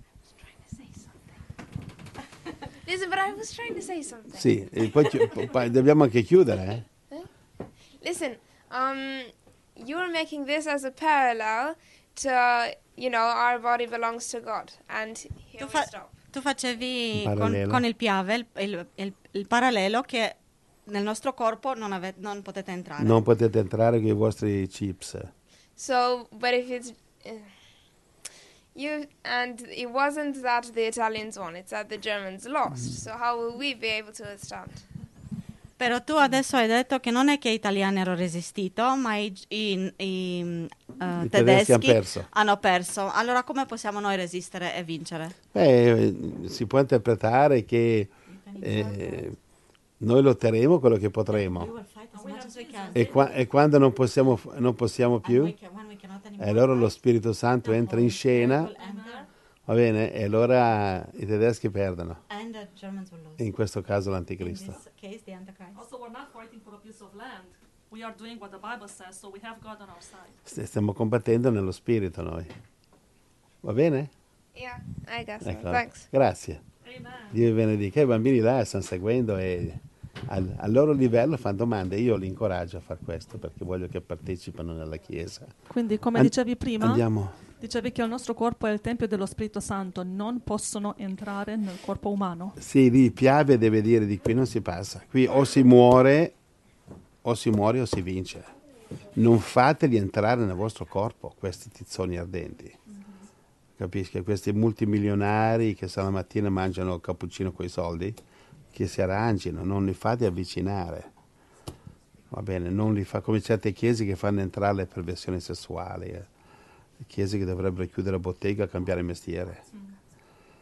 Listen, but I was trying to say something. Sì, e poi, chi- poi dobbiamo anche chiudere. Eh? Listen, um, you were making this as a parallel to, you know, our body belongs to God, and here Tu we fa- stop. Tu facevi Un con, parallelo. con il Piave il, il- il- il parallelo che nel nostro corpo non, ave- non potete entrare. Non potete entrare con i vostri chips. So, but if it's uh, you, and it wasn't that the Italians won; it's that the Germans lost. So how will we be able to withstand? Però tu adesso hai detto che non è che gli italiani hanno resistito, ma i, i- i, eh, I tedeschi tedeschi hanno perso. hanno perso. Allora come possiamo noi resistere e vincere? Beh, si può interpretare che eh, noi lotteremo quello che We potremo will fight as much as we can. e, qua- e quando non possiamo, non possiamo And più, we can- when we cannot anymore e allora lo fight, Spirito Santo the entra Holy in scena, Spirit will enter, va bene, e allora i tedeschi perdono, and the Germans will lose. in questo caso In l'anticristo. this case, the Antichrist. Also, we're not fighting for a piece of land. We are doing what the Bible says, so we have God on our side. St- Stiamo combattendo nello Spirito noi. Va bene? Yeah, I guess so. Ecco. Thanks. Grazie. Amen. Dio vi benedica. I bambini là stanno seguendo e al, al loro livello fanno domande. Io li incoraggio a fare questo perché voglio che partecipino nella Chiesa. Quindi, come An- dicevi prima, Andiamo. dicevi che il nostro corpo è il Tempio dello Spirito Santo, non possono entrare nel corpo umano. Sì, lì Piave deve dire di qui non si passa. Qui o si muore, o si muore o si vince. Non fateli entrare nel vostro corpo questi tizzoni ardenti. Capisci? Questi multimilionari che la mattina mangiano il cappuccino con i soldi, che si arrangino, non li fate avvicinare. Va bene, non li fa come certe chiese che fanno entrare le perversioni sessuali. eh. Le chiese che dovrebbero chiudere bottega e cambiare mestiere.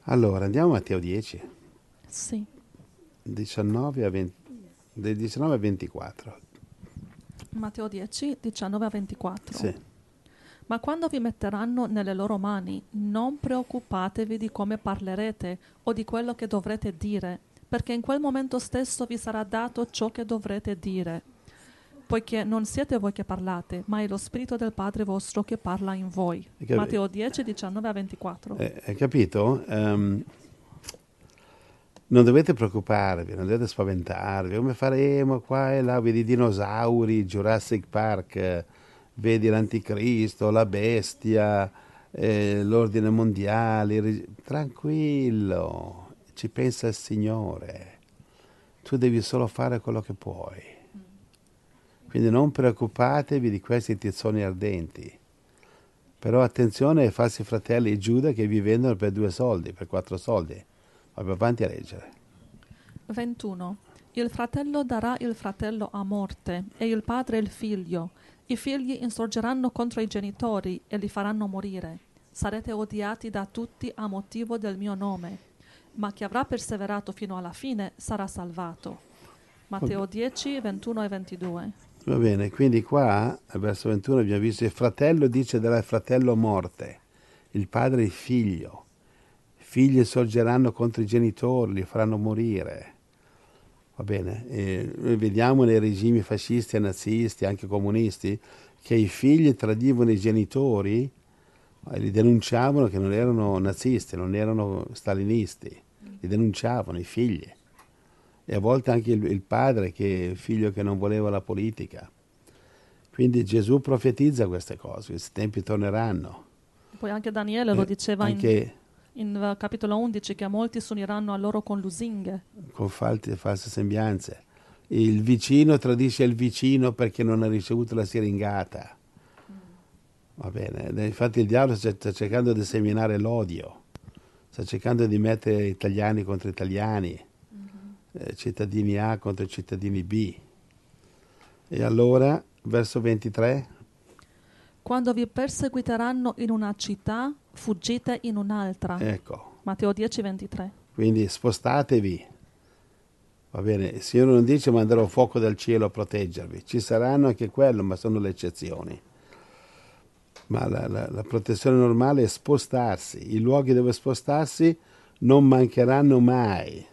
Allora, andiamo a Matteo dieci, Sì. diciannove a venti, del diciannove a ventiquattro. Matteo dieci, diciannove a ventiquattro. Sì. Ma quando vi metteranno nelle loro mani, non preoccupatevi di come parlerete o di quello che dovrete dire, perché in quel momento stesso vi sarà dato ciò che dovrete dire. Poiché non siete voi che parlate, ma è lo Spirito del Padre vostro che parla in voi. Hai Matteo dieci, diciannove a ventiquattro. Eh, hai capito? Ehm, non dovete preoccuparvi, non dovete spaventarvi. Come faremo qua e là? Vedi i dinosauri, Jurassic Park, eh, vedi l'anticristo, la bestia, eh, l'ordine mondiale. il reg- Tranquillo, ci pensa il Signore. Tu devi solo fare quello che puoi. Quindi non preoccupatevi di questi tizzoni ardenti. Però attenzione ai falsi fratelli Giuda che vi vendono per due soldi, per quattro soldi. Vado avanti a leggere. ventuno. Il fratello darà il fratello a morte e il padre il figlio. I figli insorgeranno contro i genitori e li faranno morire. Sarete odiati da tutti a motivo del mio nome, ma chi avrà perseverato fino alla fine sarà salvato. Matteo dieci, ventuno e ventidue. Va bene, quindi qua, al verso ventuno, abbiamo visto il fratello dice del fratello morte, il padre il figlio. I figli sorgeranno contro i genitori, li faranno morire. Va bene, e noi vediamo nei regimi fascisti e nazisti, anche comunisti, che i figli tradivano i genitori e li denunciavano che non erano nazisti, non erano stalinisti, li denunciavano i figli. E a volte anche il, il padre, che il figlio che non voleva la politica. Quindi Gesù profetizza queste cose, questi tempi torneranno. Poi anche Daniele lo Eh, diceva anche in, in uh, capitolo undici che molti si uniranno a loro con lusinghe. con false, false sembianze. Il vicino tradisce il vicino perché non ha ricevuto la siringata. Va bene, infatti il diavolo sta sta cercando di seminare l'odio, sta cercando di mettere italiani contro italiani, eh, cittadini A contro cittadini B. E allora, verso ventitré, Quando vi perseguiteranno in una città, fuggite in un'altra. ecco, Matteo dieci, ventitré. quindi spostatevi. Va bene, il Signore non dice manderò fuoco dal cielo a proteggervi, ci saranno anche quello, ma sono le eccezioni. Ma la, la, la protezione normale è spostarsi, i luoghi dove spostarsi non mancheranno mai.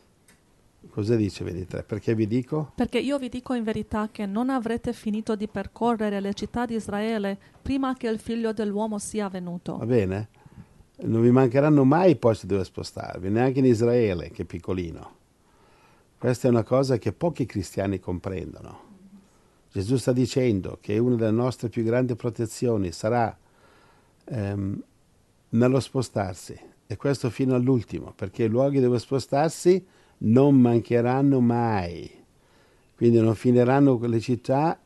Cosa dice ventitré? Perché vi dico? Perché io vi dico in verità che non avrete finito di percorrere le città di Israele prima che il figlio dell'uomo sia venuto. Va bene? Non vi mancheranno mai i posti dove spostarvi, neanche in Israele, che è piccolino. Questa è una cosa che pochi cristiani comprendono. Gesù sta dicendo che una delle nostre più grandi protezioni sarà ehm, nello spostarsi, e questo fino all'ultimo, perché i luoghi dove spostarsi non mancheranno mai. Quindi non finiranno le città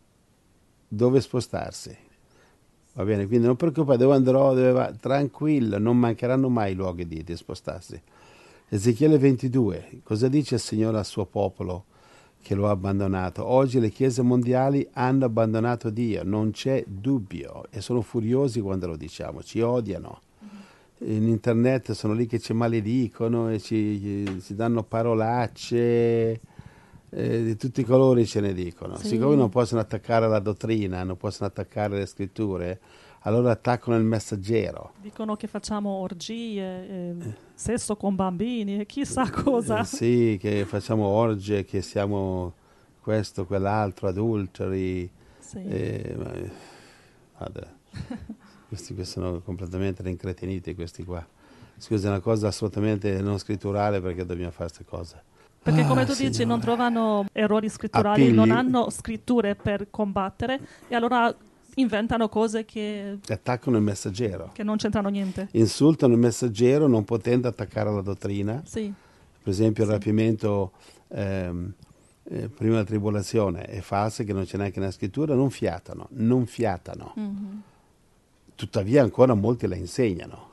dove spostarsi. Va bene, quindi non preoccupate, dove andrò, dove va, tranquillo, non mancheranno mai i luoghi di, di spostarsi. Ezechiele ventidue, cosa dice il Signore al suo popolo che lo ha abbandonato? Oggi le chiese mondiali hanno abbandonato Dio, non c'è dubbio, e sono furiosi quando lo diciamo, ci odiano. In internet sono lì che ci maledicono e ci, ci danno parolacce, eh, di tutti i colori ce ne dicono. Sì. Siccome non possono attaccare la dottrina, non possono attaccare le scritture, allora attaccano il messaggero. Dicono che facciamo orgie, eh, sesso con bambini e chissà cosa. Eh, sì, che facciamo orge, che siamo questo, quell'altro, adulteri. Sì. Eh, ma, guarda, questi qui sono completamente rincretiniti, questi qua. Scusa, è una cosa assolutamente non scritturale, perché dobbiamo fare queste cose. Perché come Ah, tu dici Signore. non trovano errori scritturali, Appigli. non hanno scritture per combattere e allora inventano cose che, Attaccano il messaggero, che non c'entrano niente. insultano il messaggero non potendo attaccare la dottrina. Sì, Per esempio il Sì. rapimento ehm, eh, prima della tribolazione è falso, che non c'è neanche nella scrittura, non fiatano, non fiatano. Mhm. Tuttavia ancora molti la insegnano.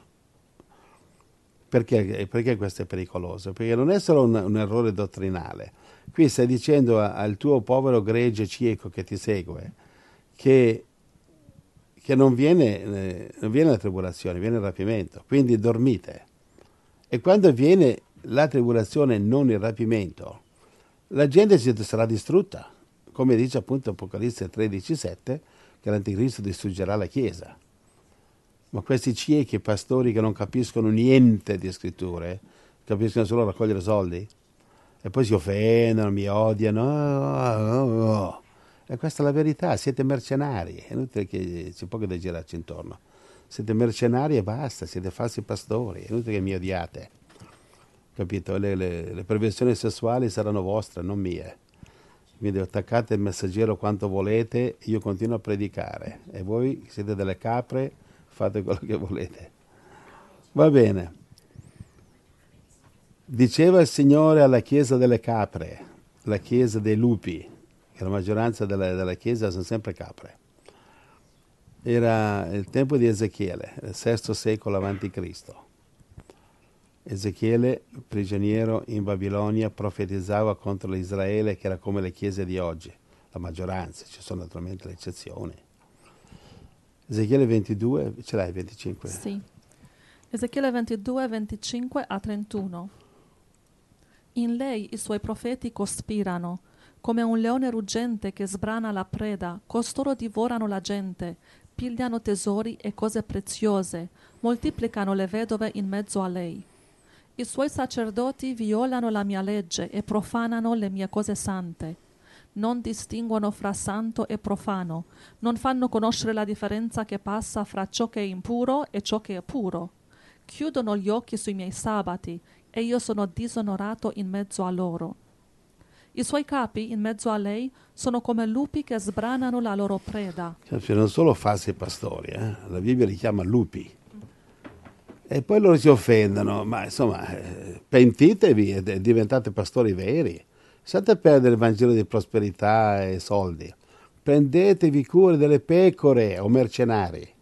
Perché, perché questo è pericoloso? Perché non è solo un, un errore dottrinale. Qui stai dicendo a- al tuo povero gregge cieco che ti segue che, che non, viene, eh, non viene la tribolazione, viene il rapimento. Quindi dormite. E quando avviene la tribolazione, non il rapimento, la gente si sarà distrutta, come dice appunto Apocalisse tredici sette, che l'Anticristo distruggerà la Chiesa. Ma questi ciechi pastori che non capiscono niente di scritture, capiscono solo raccogliere soldi, e poi si offendono, mi odiano, oh, oh, oh. E questa è la verità, siete mercenari, è inutile che c'è poco da girarci intorno. Siete mercenari e basta, siete falsi pastori, è inutile che mi odiate. Capito? Le, le, le perversioni sessuali saranno vostre, non mie. Quindi attaccate il messaggero quanto volete, io continuo a predicare. E voi siete delle capre, fate quello che volete. Va bene. Diceva il Signore alla chiesa delle capre, la chiesa dei lupi, che la maggioranza della, della chiesa sono sempre capre. Era il tempo di Ezechiele, il sesto secolo avanti Cristo. Ezechiele, prigioniero in Babilonia, profetizzava contro l'Israele che era come le chiese di oggi, la maggioranza, ci sono naturalmente le eccezioni. Ezechiele ventidue, ce l'hai venticinque? Sì. Ezechiele ventidue, venticinque a trentuno. In lei i suoi profeti cospirano, come un leone ruggente che sbrana la preda, costoro divorano la gente, pigliano tesori e cose preziose, moltiplicano le vedove in mezzo a lei. I suoi sacerdoti violano la mia legge e profanano le mie cose sante. Non distinguono fra santo e profano, non fanno conoscere la differenza che passa fra ciò che è impuro e ciò che è puro. Chiudono gli occhi sui miei sabati e io sono disonorato in mezzo a loro. I suoi capi in mezzo a lei sono come lupi che sbranano la loro preda. Cioè, non solo falsi pastori, eh? La Bibbia li chiama lupi. E poi loro si offendono, ma insomma, eh, pentitevi e diventate pastori veri. State a perdere il Vangelo di prosperità e soldi. Prendetevi cura delle pecore o mercenari.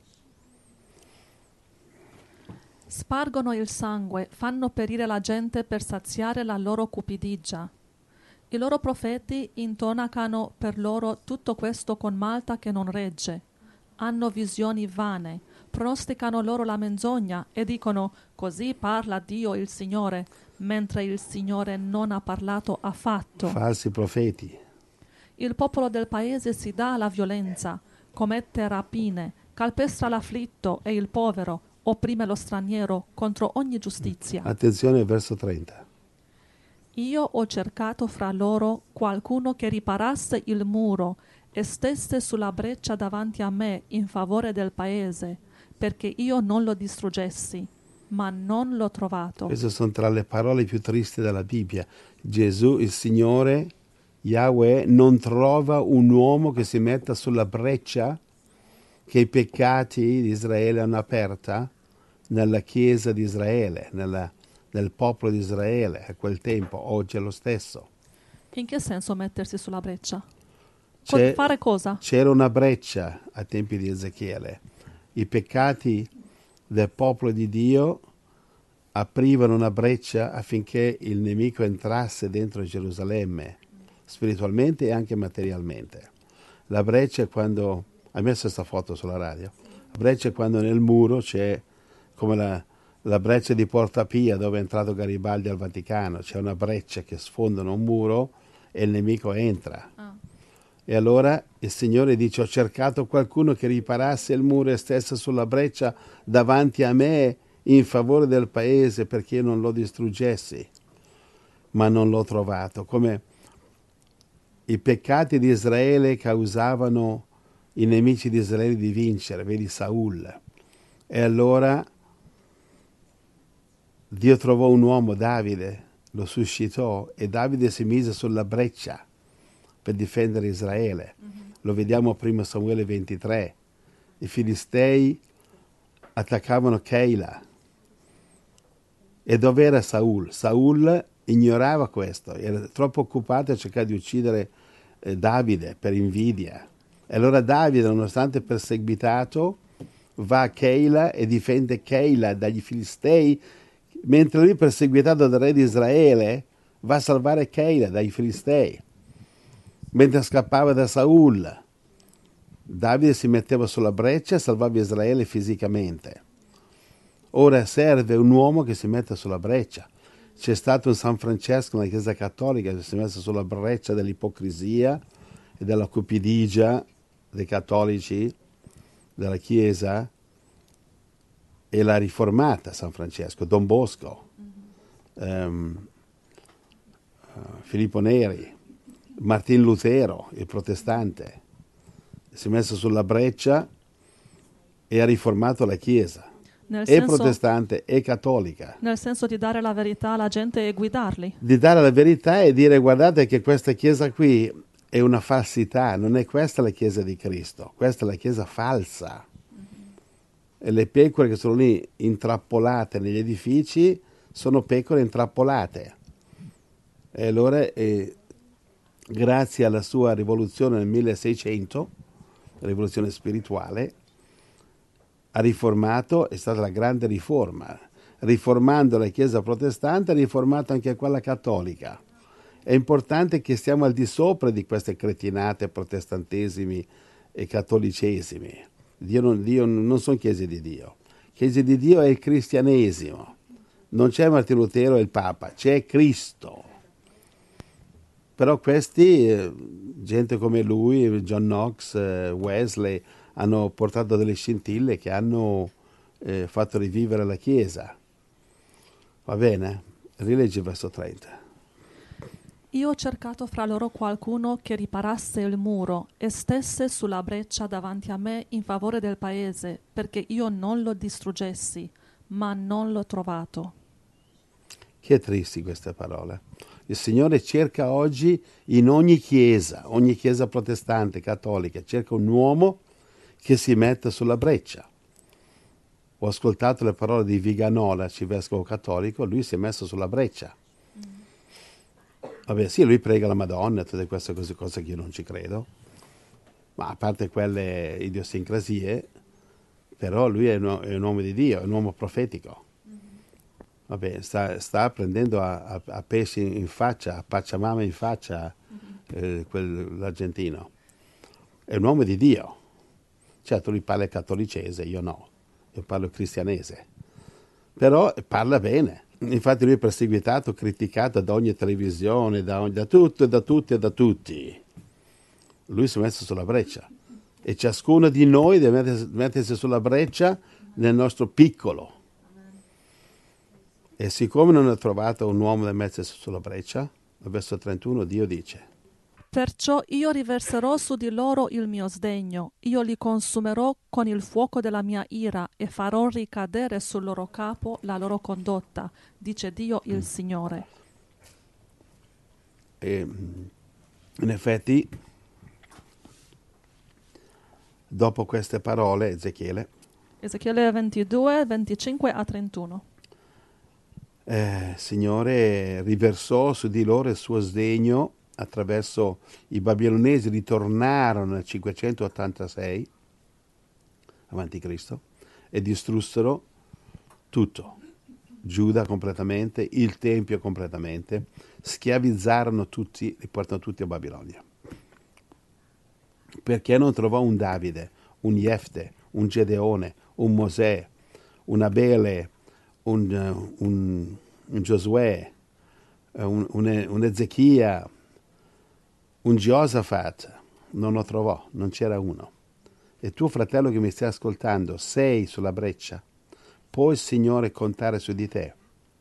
Spargono il sangue, fanno perire la gente per saziare la loro cupidigia. I loro profeti intonacano per loro tutto questo con malta che non regge. Hanno visioni vane, pronosticano loro la menzogna e dicono «Così parla Dio il Signore», mentre il Signore non ha parlato affatto. Falsi profeti. Il popolo del paese si dà alla violenza, commette rapine, calpestra l'afflitto e il povero, opprime lo straniero contro ogni giustizia. Attenzione al verso trenta. Io ho cercato fra loro qualcuno che riparasse il muro e stesse sulla breccia davanti a me in favore del paese, perché io non lo distruggessi, ma non l'ho trovato. Queste sono tra le parole più tristi della Bibbia. Gesù, il Signore, Yahweh, non trova un uomo che si metta sulla breccia che i peccati di Israele hanno aperta nella Chiesa di Israele, nella, nel popolo di Israele a quel tempo. Oggi è lo stesso. In che senso mettersi sulla breccia? C'è, fare cosa? C'era una breccia ai tempi di Ezechiele. I peccati del popolo di Dio aprivano una breccia affinché il nemico entrasse dentro Gerusalemme, spiritualmente e anche materialmente. La breccia è quando, hai messo questa foto sulla radio, la breccia è quando nel muro c'è come la, la breccia di Porta Pia dove è entrato Garibaldi al Vaticano, c'è una breccia che sfondano un muro e il nemico entra. Ah. E allora il Signore dice: ho cercato qualcuno che riparasse il muro e stesse sulla breccia davanti a me in favore del paese perché io non lo distruggessi, ma non l'ho trovato. Come i peccati di Israele causavano i nemici di Israele di vincere, vedi Saul. E allora Dio trovò un uomo, Davide, lo suscitò e Davide si mise sulla breccia per difendere Israele. Mm-hmm. Lo vediamo a primo Samuele ventitré. I Filistei attaccavano Keila. E dove era Saul? Saul ignorava questo, era troppo occupato a cercare di uccidere eh, Davide per invidia. E allora Davide, nonostante perseguitato, va a Keila e difende Keila dagli Filistei, mentre lui, perseguitato dal re di Israele, va a salvare Keila dai Filistei. Mentre scappava da Saul, Davide si metteva sulla breccia e salvava Israele fisicamente. Ora serve un uomo che si metta sulla breccia. C'è stato un San Francesco nella Chiesa Cattolica che si è messo sulla breccia dell'ipocrisia e della cupidigia dei cattolici, della Chiesa, e l'ha riformata San Francesco, Don Bosco, mm-hmm. um, uh, Filippo Neri, Martin Lutero, il protestante. Si è messo sulla breccia e ha riformato la Chiesa. Nel È senso, protestante e cattolica. nel senso di dare la verità alla gente e guidarli. Di dare la verità e dire: guardate che questa chiesa qui è una falsità, non è questa la chiesa di Cristo, questa è la chiesa falsa. Mm-hmm. E le pecore che sono lì intrappolate negli edifici sono pecore intrappolate. E allora, eh, grazie alla sua rivoluzione nel milleseicento, la rivoluzione spirituale, ha riformato, è stata la grande riforma. Riformando la Chiesa protestante ha riformato anche quella cattolica. È importante che stiamo al di sopra di queste cretinate, protestantesimi e cattolicesimi. Dio non, Dio non sono chiese di Dio. Chiese di Dio è il cristianesimo. Non c'è Martino Lutero e il Papa, c'è Cristo. Però questi, eh, gente come lui, John Knox, eh, Wesley, hanno portato delle scintille che hanno eh, fatto rivivere la Chiesa. Va bene? Rileggi il verso trenta. Io ho cercato fra loro qualcuno che riparasse il muro e stesse sulla breccia davanti a me in favore del paese, perché io non lo distruggessi, ma non l'ho trovato. Che tristi queste parole. Il Signore cerca oggi in ogni chiesa, ogni chiesa protestante, cattolica, cerca un uomo che si metta sulla breccia. Ho ascoltato le parole di Viganola, arcivescovo cattolico, lui si è messo sulla breccia. Mm. Vabbè, sì, lui prega la Madonna, tutte queste cose, cose che io non ci credo, ma a parte quelle idiosincrasie, però lui è un, è un uomo di Dio, è un uomo profetico. Vabbè, sta, sta prendendo a, a, a pesci in faccia, a pacciamama in faccia, mm-hmm. eh, quel, l'argentino. È un uomo di Dio. Certo, lui parla cattolicese, io no, io parlo cristianese. Però parla bene. Infatti lui è perseguitato, criticato da ogni televisione, da, ogni, da tutto e da tutti e da tutti. Lui si è messo sulla breccia. E ciascuno di noi deve mettersi, mettersi sulla breccia nel nostro piccolo. E siccome non ha trovato un uomo da mettersi sulla breccia, al verso trentuno Dio dice: perciò io riverserò su di loro il mio sdegno, io li consumerò con il fuoco della mia ira e farò ricadere sul loro capo la loro condotta, dice Dio il mm. Signore. E, in effetti, dopo queste parole, Ezechiele, Ezechiele ventidue, venticinque a trentuno. Eh, Signore riversò su di loro il suo sdegno attraverso i babilonesi, ritornarono nel cinquecentottantasei avanti Cristo e distrussero tutto, Giuda completamente, il Tempio completamente, schiavizzarono tutti, li portano tutti a Babilonia. Perché non trovò un Davide, un Jefte, un Gedeone, un Mosè, un Abele, un, un, un Giosuè, un, un, un Ezechia, un Giosafat? Non lo trovò, non c'era uno. E tu, fratello che mi stai ascoltando, sei sulla breccia, può il Signore contare su di te?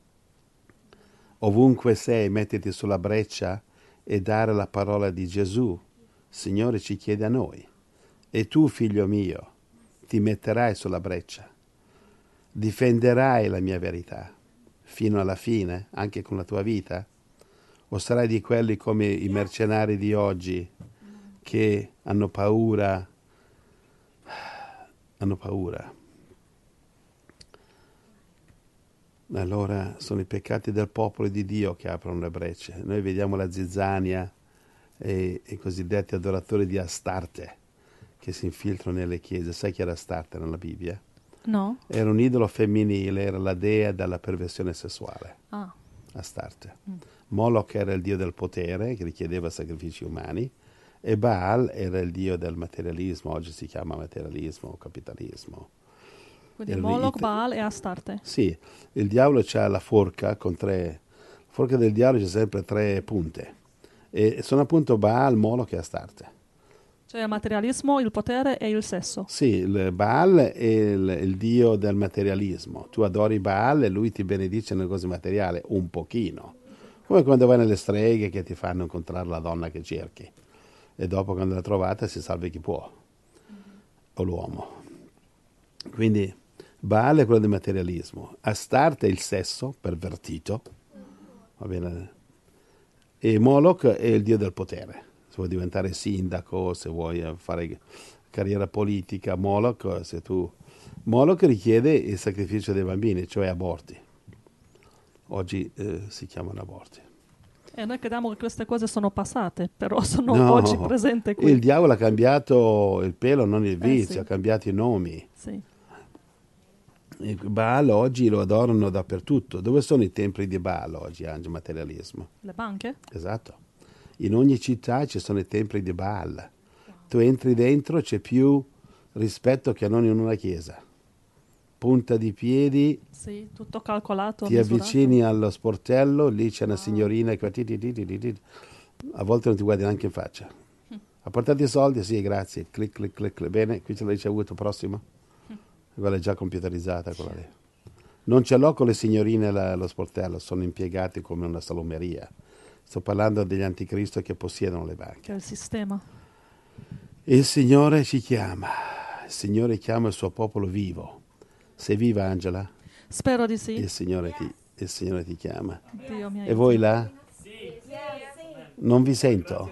Ovunque sei, mettiti sulla breccia e dare la parola di Gesù. Il Signore ci chiede a noi. E tu, figlio mio, ti metterai sulla breccia, difenderai la mia verità fino alla fine, anche con la tua vita? O sarai di quelli come i mercenari di oggi che hanno paura, hanno paura? Allora sono i peccati del popolo di Dio che aprono le brecce. Noi vediamo la zizzania e i cosiddetti adoratori di Astarte che si infiltrano nelle chiese. Sai chi era Astarte nella Bibbia? No. Era un idolo femminile, era la dea della perversione sessuale. Ah. Astarte. Mm. Moloch era il dio del potere, che richiedeva sacrifici umani, e Baal era il dio del materialismo, oggi si chiama materialismo o capitalismo. Quindi Il- Moloch, i- Baal e Astarte. Sì, il diavolo ha la forca con tre... La forca del diavolo c'è sempre tre punte. E sono appunto Baal, Moloch e Astarte. Cioè il materialismo, il potere e il sesso. Sì, il Baal è il, il dio del materialismo. Tu adori Baal e lui ti benedice nelle cose materiali, un pochino. Come quando vai nelle streghe che ti fanno incontrare la donna che cerchi. E dopo, quando l'ha trovata, si salva chi può. O l'uomo. Quindi Baal è quello del materialismo. Astarte è il sesso pervertito. Va bene? E Moloch è il dio del potere. Se vuoi diventare sindaco, se vuoi fare carriera politica, Moloch, se tu... Moloch richiede il sacrificio dei bambini, cioè aborti. Oggi eh, si chiamano aborti. E noi crediamo che queste cose sono passate, però sono No, oggi presenti qui. il diavolo ha cambiato il pelo, non il vizio, sì. ha cambiato i nomi. Sì. Il Baal oggi lo adorano dappertutto. Dove sono i templi di Baal oggi, anche materialismo? Le banche? Esatto. In ogni città ci sono i templi di Baal. Tu entri dentro, c'è più rispetto che non in una chiesa. Punta di piedi, Sì, tutto calcolato. ti misurato. avvicini allo sportello, lì c'è una signorina che ti- ti- ti- ti- ti- ti- a volte non ti guardi neanche in faccia. Ha portato i soldi? Sì, grazie. Clic, clic, clic, clic. Bene, qui ce l'hai ricevuto, prossimo. Quella è già computerizzata, quella lì. Non ce l'ho con le signorine allo sportello, sono impiegati come una salumeria. Sto parlando degli anticristo che possiedono le banche. Che è il sistema. Il Signore ci chiama, il Signore chiama il suo popolo vivo. Sei viva, Angela? Spero di sì. Il Signore ti, il Signore ti chiama. Dio mi E aiuti. voi là? Non vi sento?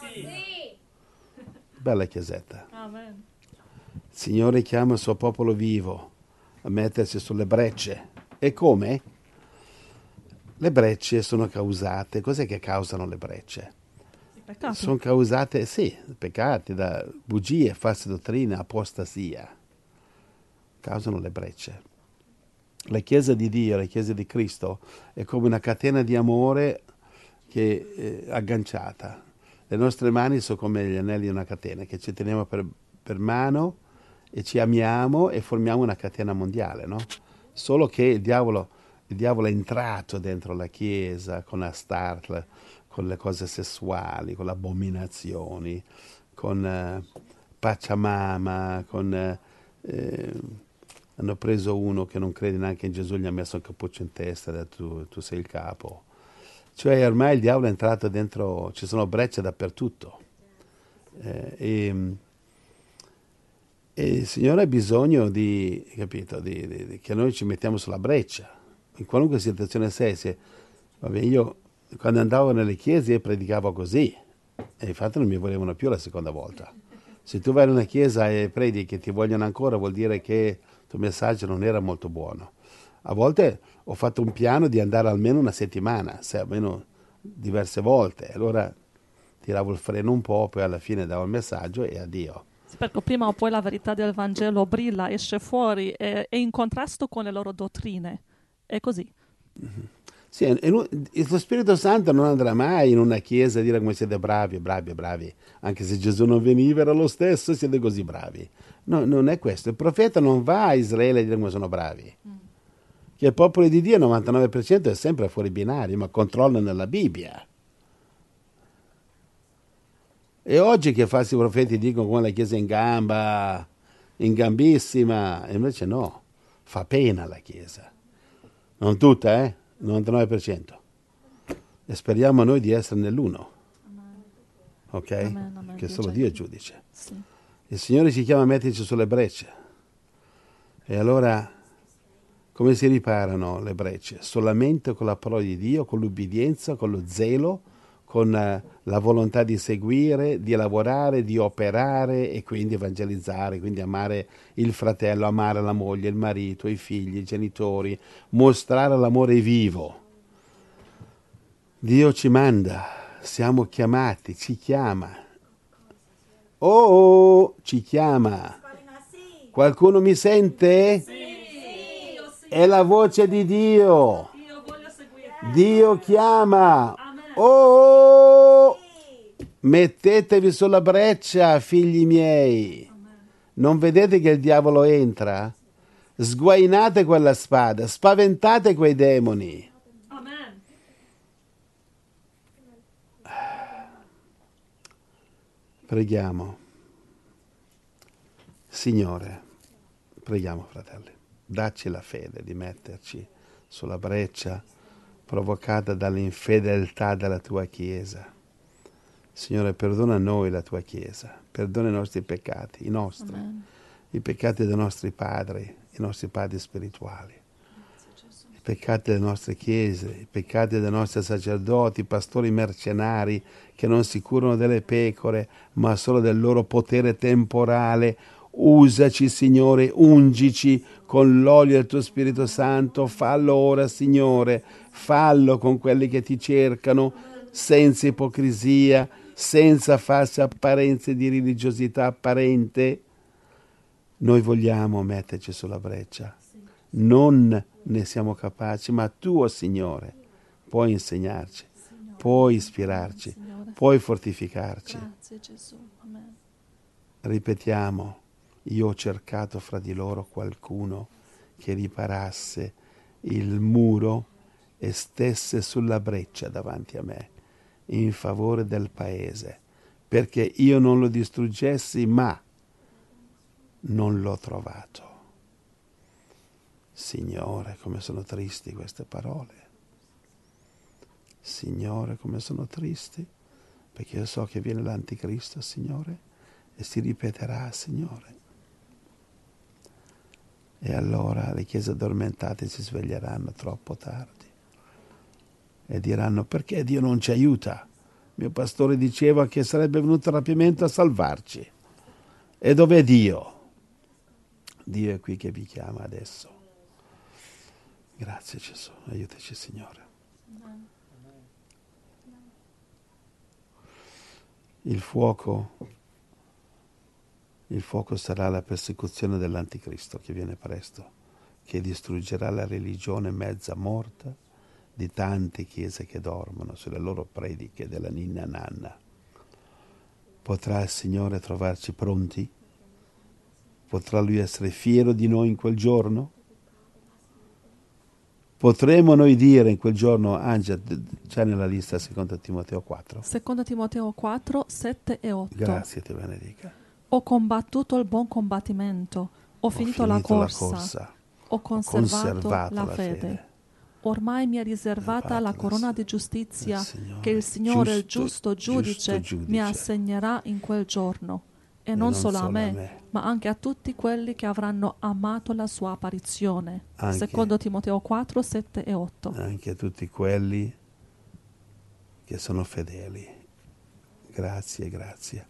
Bella chiesetta. Amen. Il Signore chiama il suo popolo vivo a mettersi sulle brecce. E come? Le brecce sono causate. Cos'è che causano le brecce? I peccati. Sono causate, sì, peccati, da bugie, false dottrine, apostasia. Causano le brecce. La Chiesa di Dio, la Chiesa di Cristo, è come una catena di amore che è agganciata. Le nostre mani sono come gli anelli di una catena, che ci teniamo per, per mano e ci amiamo e formiamo una catena mondiale, no? Solo che il diavolo, il diavolo è entrato dentro la Chiesa con Astarte, con le cose sessuali, con le abominazioni, con eh, Pachamama, con... Eh, eh, hanno preso uno che non crede neanche in Gesù, gli ha messo un cappuccio in testa e ha detto tu, tu sei il capo. Cioè ormai il diavolo è entrato dentro, ci sono brecce dappertutto. Eh, e, e il Signore ha bisogno di, capito, di, di, di, che noi ci mettiamo sulla breccia, in qualunque situazione sei. Se, vabbè, io quando andavo nelle chiese io predicavo così, e infatti non mi volevano più la seconda volta. Se tu vai in una chiesa e predichi e ti vogliono ancora, vuol dire che il tuo messaggio non era molto buono. A volte ho fatto un piano di andare almeno una settimana, se almeno diverse volte. Allora tiravo il freno un po', poi alla fine davo il messaggio e addio. Sì, perché prima o poi la verità del Vangelo brilla, esce fuori, è, è in contrasto con le loro dottrine. È così. Mm-hmm. Sì, e lui, lo Spirito Santo non andrà mai in una chiesa a dire come siete bravi, bravi, bravi. Anche se Gesù non veniva era lo stesso, siete così bravi. No, non è questo. Il profeta non va a Israele a dire come sono bravi. Mm. Che il popolo di Dio, il novantanove per cento, è sempre fuori binario, ma controlla nella Bibbia. E oggi che falsi profeti dicono come la chiesa è in gamba, in gambissima, e invece no, fa pena la chiesa. Non tutta, eh? novantanove per cento. E speriamo noi di essere nell'uno. Ok? Amen, amen, che Dio solo ci Dio è aiuti. giudice. Sì. Il Signore ci chiama a metterci sulle brecce. E allora, come si riparano le brecce? Solamente con la parola di Dio, con l'ubbidienza, con lo zelo, con uh, la volontà di seguire, di lavorare, di operare e quindi evangelizzare, quindi amare il fratello, amare la moglie, il marito, i figli, i genitori, mostrare l'amore vivo. Dio ci manda, siamo chiamati, ci chiama. Oh, ci chiama. Qualcuno mi sente? È la voce di Dio. Dio chiama. Oh, mettetevi sulla breccia, figli miei. Non vedete che il diavolo entra? Sguainate quella spada, spaventate quei demoni. Amen. Preghiamo. Signore, preghiamo, fratelli, dacci la fede di metterci sulla breccia provocata dall'infedeltà della tua Chiesa. Signore, perdona noi la tua Chiesa, perdona i nostri peccati, i nostri, Amen. i peccati dei nostri padri, i nostri padri spirituali, i peccati delle nostre chiese, i peccati dei nostri sacerdoti, pastori mercenari che non si curano delle pecore, ma solo del loro potere temporale. Usaci, Signore, ungici con l'olio del tuo Spirito Santo, fallo ora, Signore, fallo con quelli che ti cercano, senza ipocrisia, senza false apparenze di religiosità apparente. Noi vogliamo metterci sulla breccia, non ne siamo capaci, ma tu, oh Signore, puoi insegnarci, puoi ispirarci, Signore. puoi fortificarci. Grazie Gesù. Amen. Ripetiamo, io ho cercato fra di loro qualcuno che riparasse il muro e stesse sulla breccia davanti a me, in favore del paese, perché io non lo distruggessi, ma non l'ho trovato. Signore, come sono tristi queste parole. Signore, come sono tristi, perché io so che viene l'anticristo, Signore, e si ripeterà, Signore. E allora le chiese addormentate si sveglieranno troppo tardi e diranno: perché Dio non ci aiuta? Mio pastore diceva che sarebbe venuto rapidamente a salvarci. E dov'è Dio? Dio è qui che vi chiama adesso. Grazie Gesù, aiutaci Signore. Il fuoco, il fuoco sarà la persecuzione dell'anticristo che viene presto, che distruggerà la religione mezza morta di tante chiese che dormono sulle loro prediche della ninna nanna. Potrà il Signore trovarci pronti? Potrà Lui essere fiero di noi in quel giorno? Potremo noi dire in quel giorno, Angela, c'è nella lista secondo Timoteo quattro? Secondo Timoteo quattro, sette e otto. Grazie, ti benedica. Ho combattuto il buon combattimento, ho, Ho finito, la, corsa, la corsa, ho conservato, conservato la, la fede. fede. Ormai mi è riservata la corona di giustizia che il Signore, il giusto giudice, giusto giudice, mi assegnerà in quel giorno. E, e non, non solo a me, a me, ma anche a tutti quelli che avranno amato la sua apparizione. Anche, secondo Timoteo quattro, sette e otto. Anche a tutti quelli che sono fedeli. Grazie, grazie.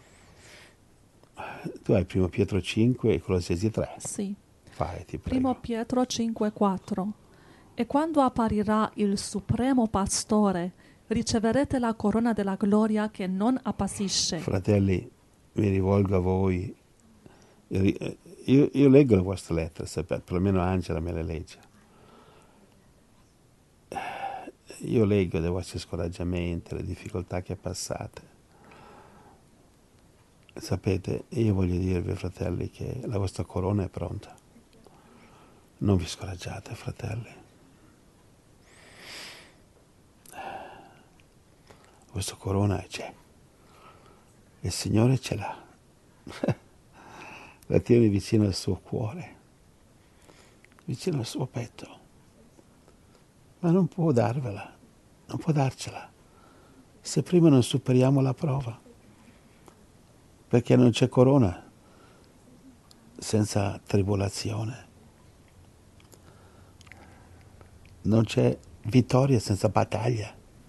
Tu hai primo Pietro cinque e Colossesi tre. Sì. Fai, ti prego. Primo Pietro cinque, quattro. E quando apparirà il Supremo Pastore, riceverete la corona della gloria che non appassisce. Fratelli, mi rivolgo a voi. Io, io leggo le vostre lettere, sapete, perlomeno Angela me le legge. Io leggo dei vostri scoraggiamenti, le difficoltà che passate. Sapete, io voglio dirvi, fratelli, che la vostra corona è pronta. Non vi scoraggiate, fratelli. La vostra corona c'è. Il Signore ce l'ha. La tiene vicino al suo cuore, vicino al suo petto. Ma non può darvela, non può darcela, se prima non superiamo la prova. Perché non c'è corona senza tribolazione. Non c'è vittoria senza battaglia.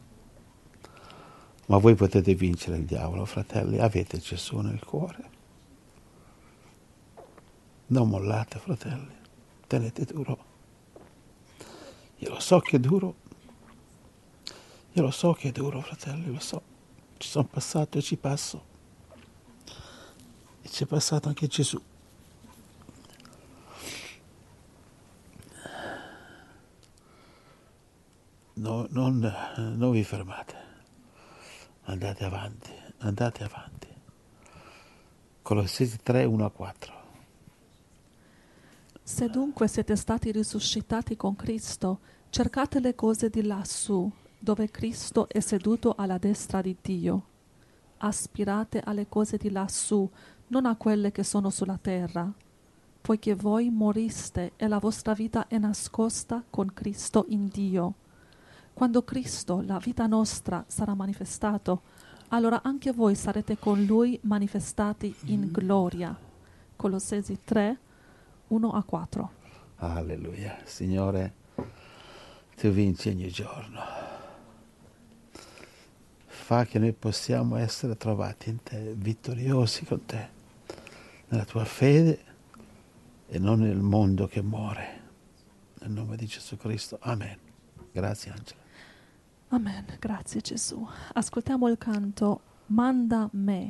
Ma voi potete vincere il diavolo, fratelli, avete Gesù nel cuore. Non mollate, fratelli, tenete duro. Io lo so che è duro, io lo so che è duro, fratelli, lo so. Ci sono passato e ci passo. E ci è passato anche Gesù. No, non, non vi fermate. Andate avanti, andate avanti. Colossesi tre, uno a quattro. Se dunque siete stati risuscitati con Cristo, cercate le cose di lassù, dove Cristo è seduto alla destra di Dio. Aspirate alle cose di lassù, non a quelle che sono sulla terra, poiché voi moriste e la vostra vita è nascosta con Cristo in Dio. Quando Cristo, la vita nostra, sarà manifestato, allora anche voi sarete con Lui manifestati in gloria. Colossesi tre, uno a quattro. Alleluia. Signore, Tu vinci ogni giorno. Fa che noi possiamo essere trovati in Te, vittoriosi con Te, nella Tua fede e non nel mondo che muore. Nel nome di Gesù Cristo. Amen. Grazie Angela. Amen. Grazie Gesù. Ascoltiamo il canto Manda me.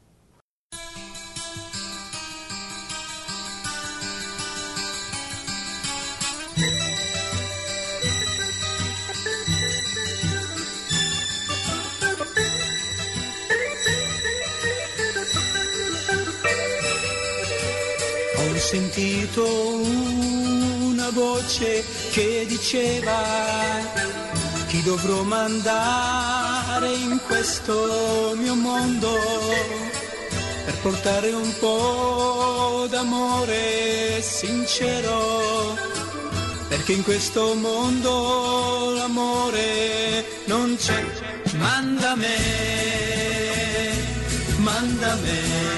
Ho sentito una voce che diceva: chi dovrò mandare in questo mio mondo per portare un po' d'amore sincero, perché in questo mondo l'amore non c'è. Manda me, manda me.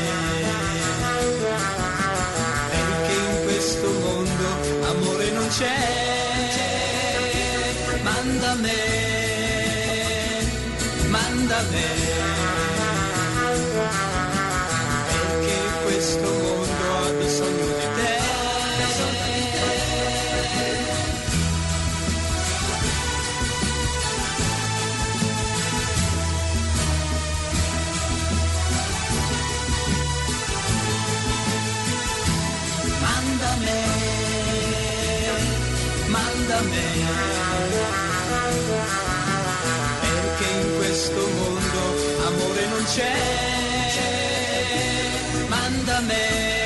Manda me, manda me, perché questo mondo ha bisogno di te. Manda me, manda me, perché in questo mondo amore non c'è. Manda me,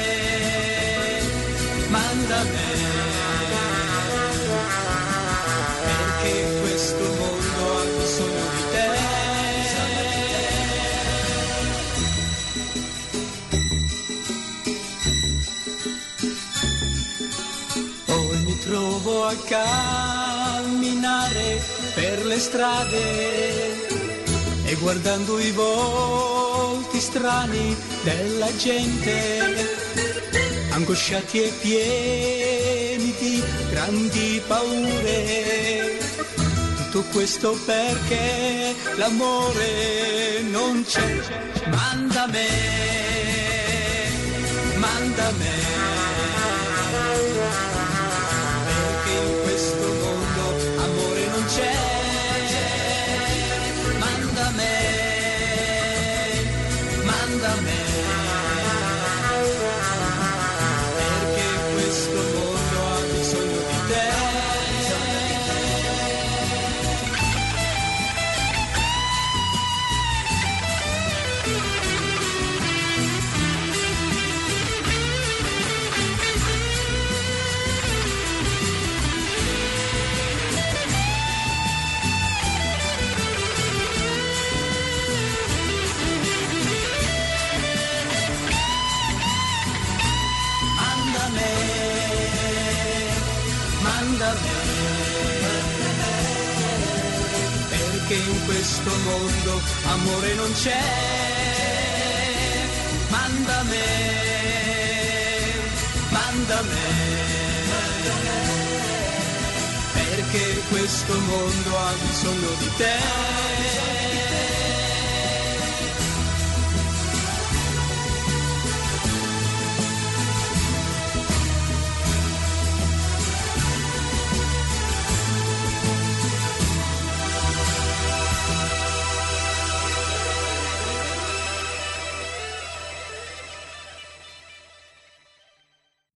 manda me, perché questo mondo ha bisogno di te. Poi mi trovo a camminare per le strade e guardando i volti strani della gente, angosciati e pieni di grandi paure. Tutto questo perché l'amore non c'è. Manda me, manda me, perché in questo mondo amore non c'è. Manda me, manda me, perché questo mondo ha bisogno di te. Manda me, perché in questo mondo amore non c'è. Manda me, manda me, perché questo mondo ha bisogno di te.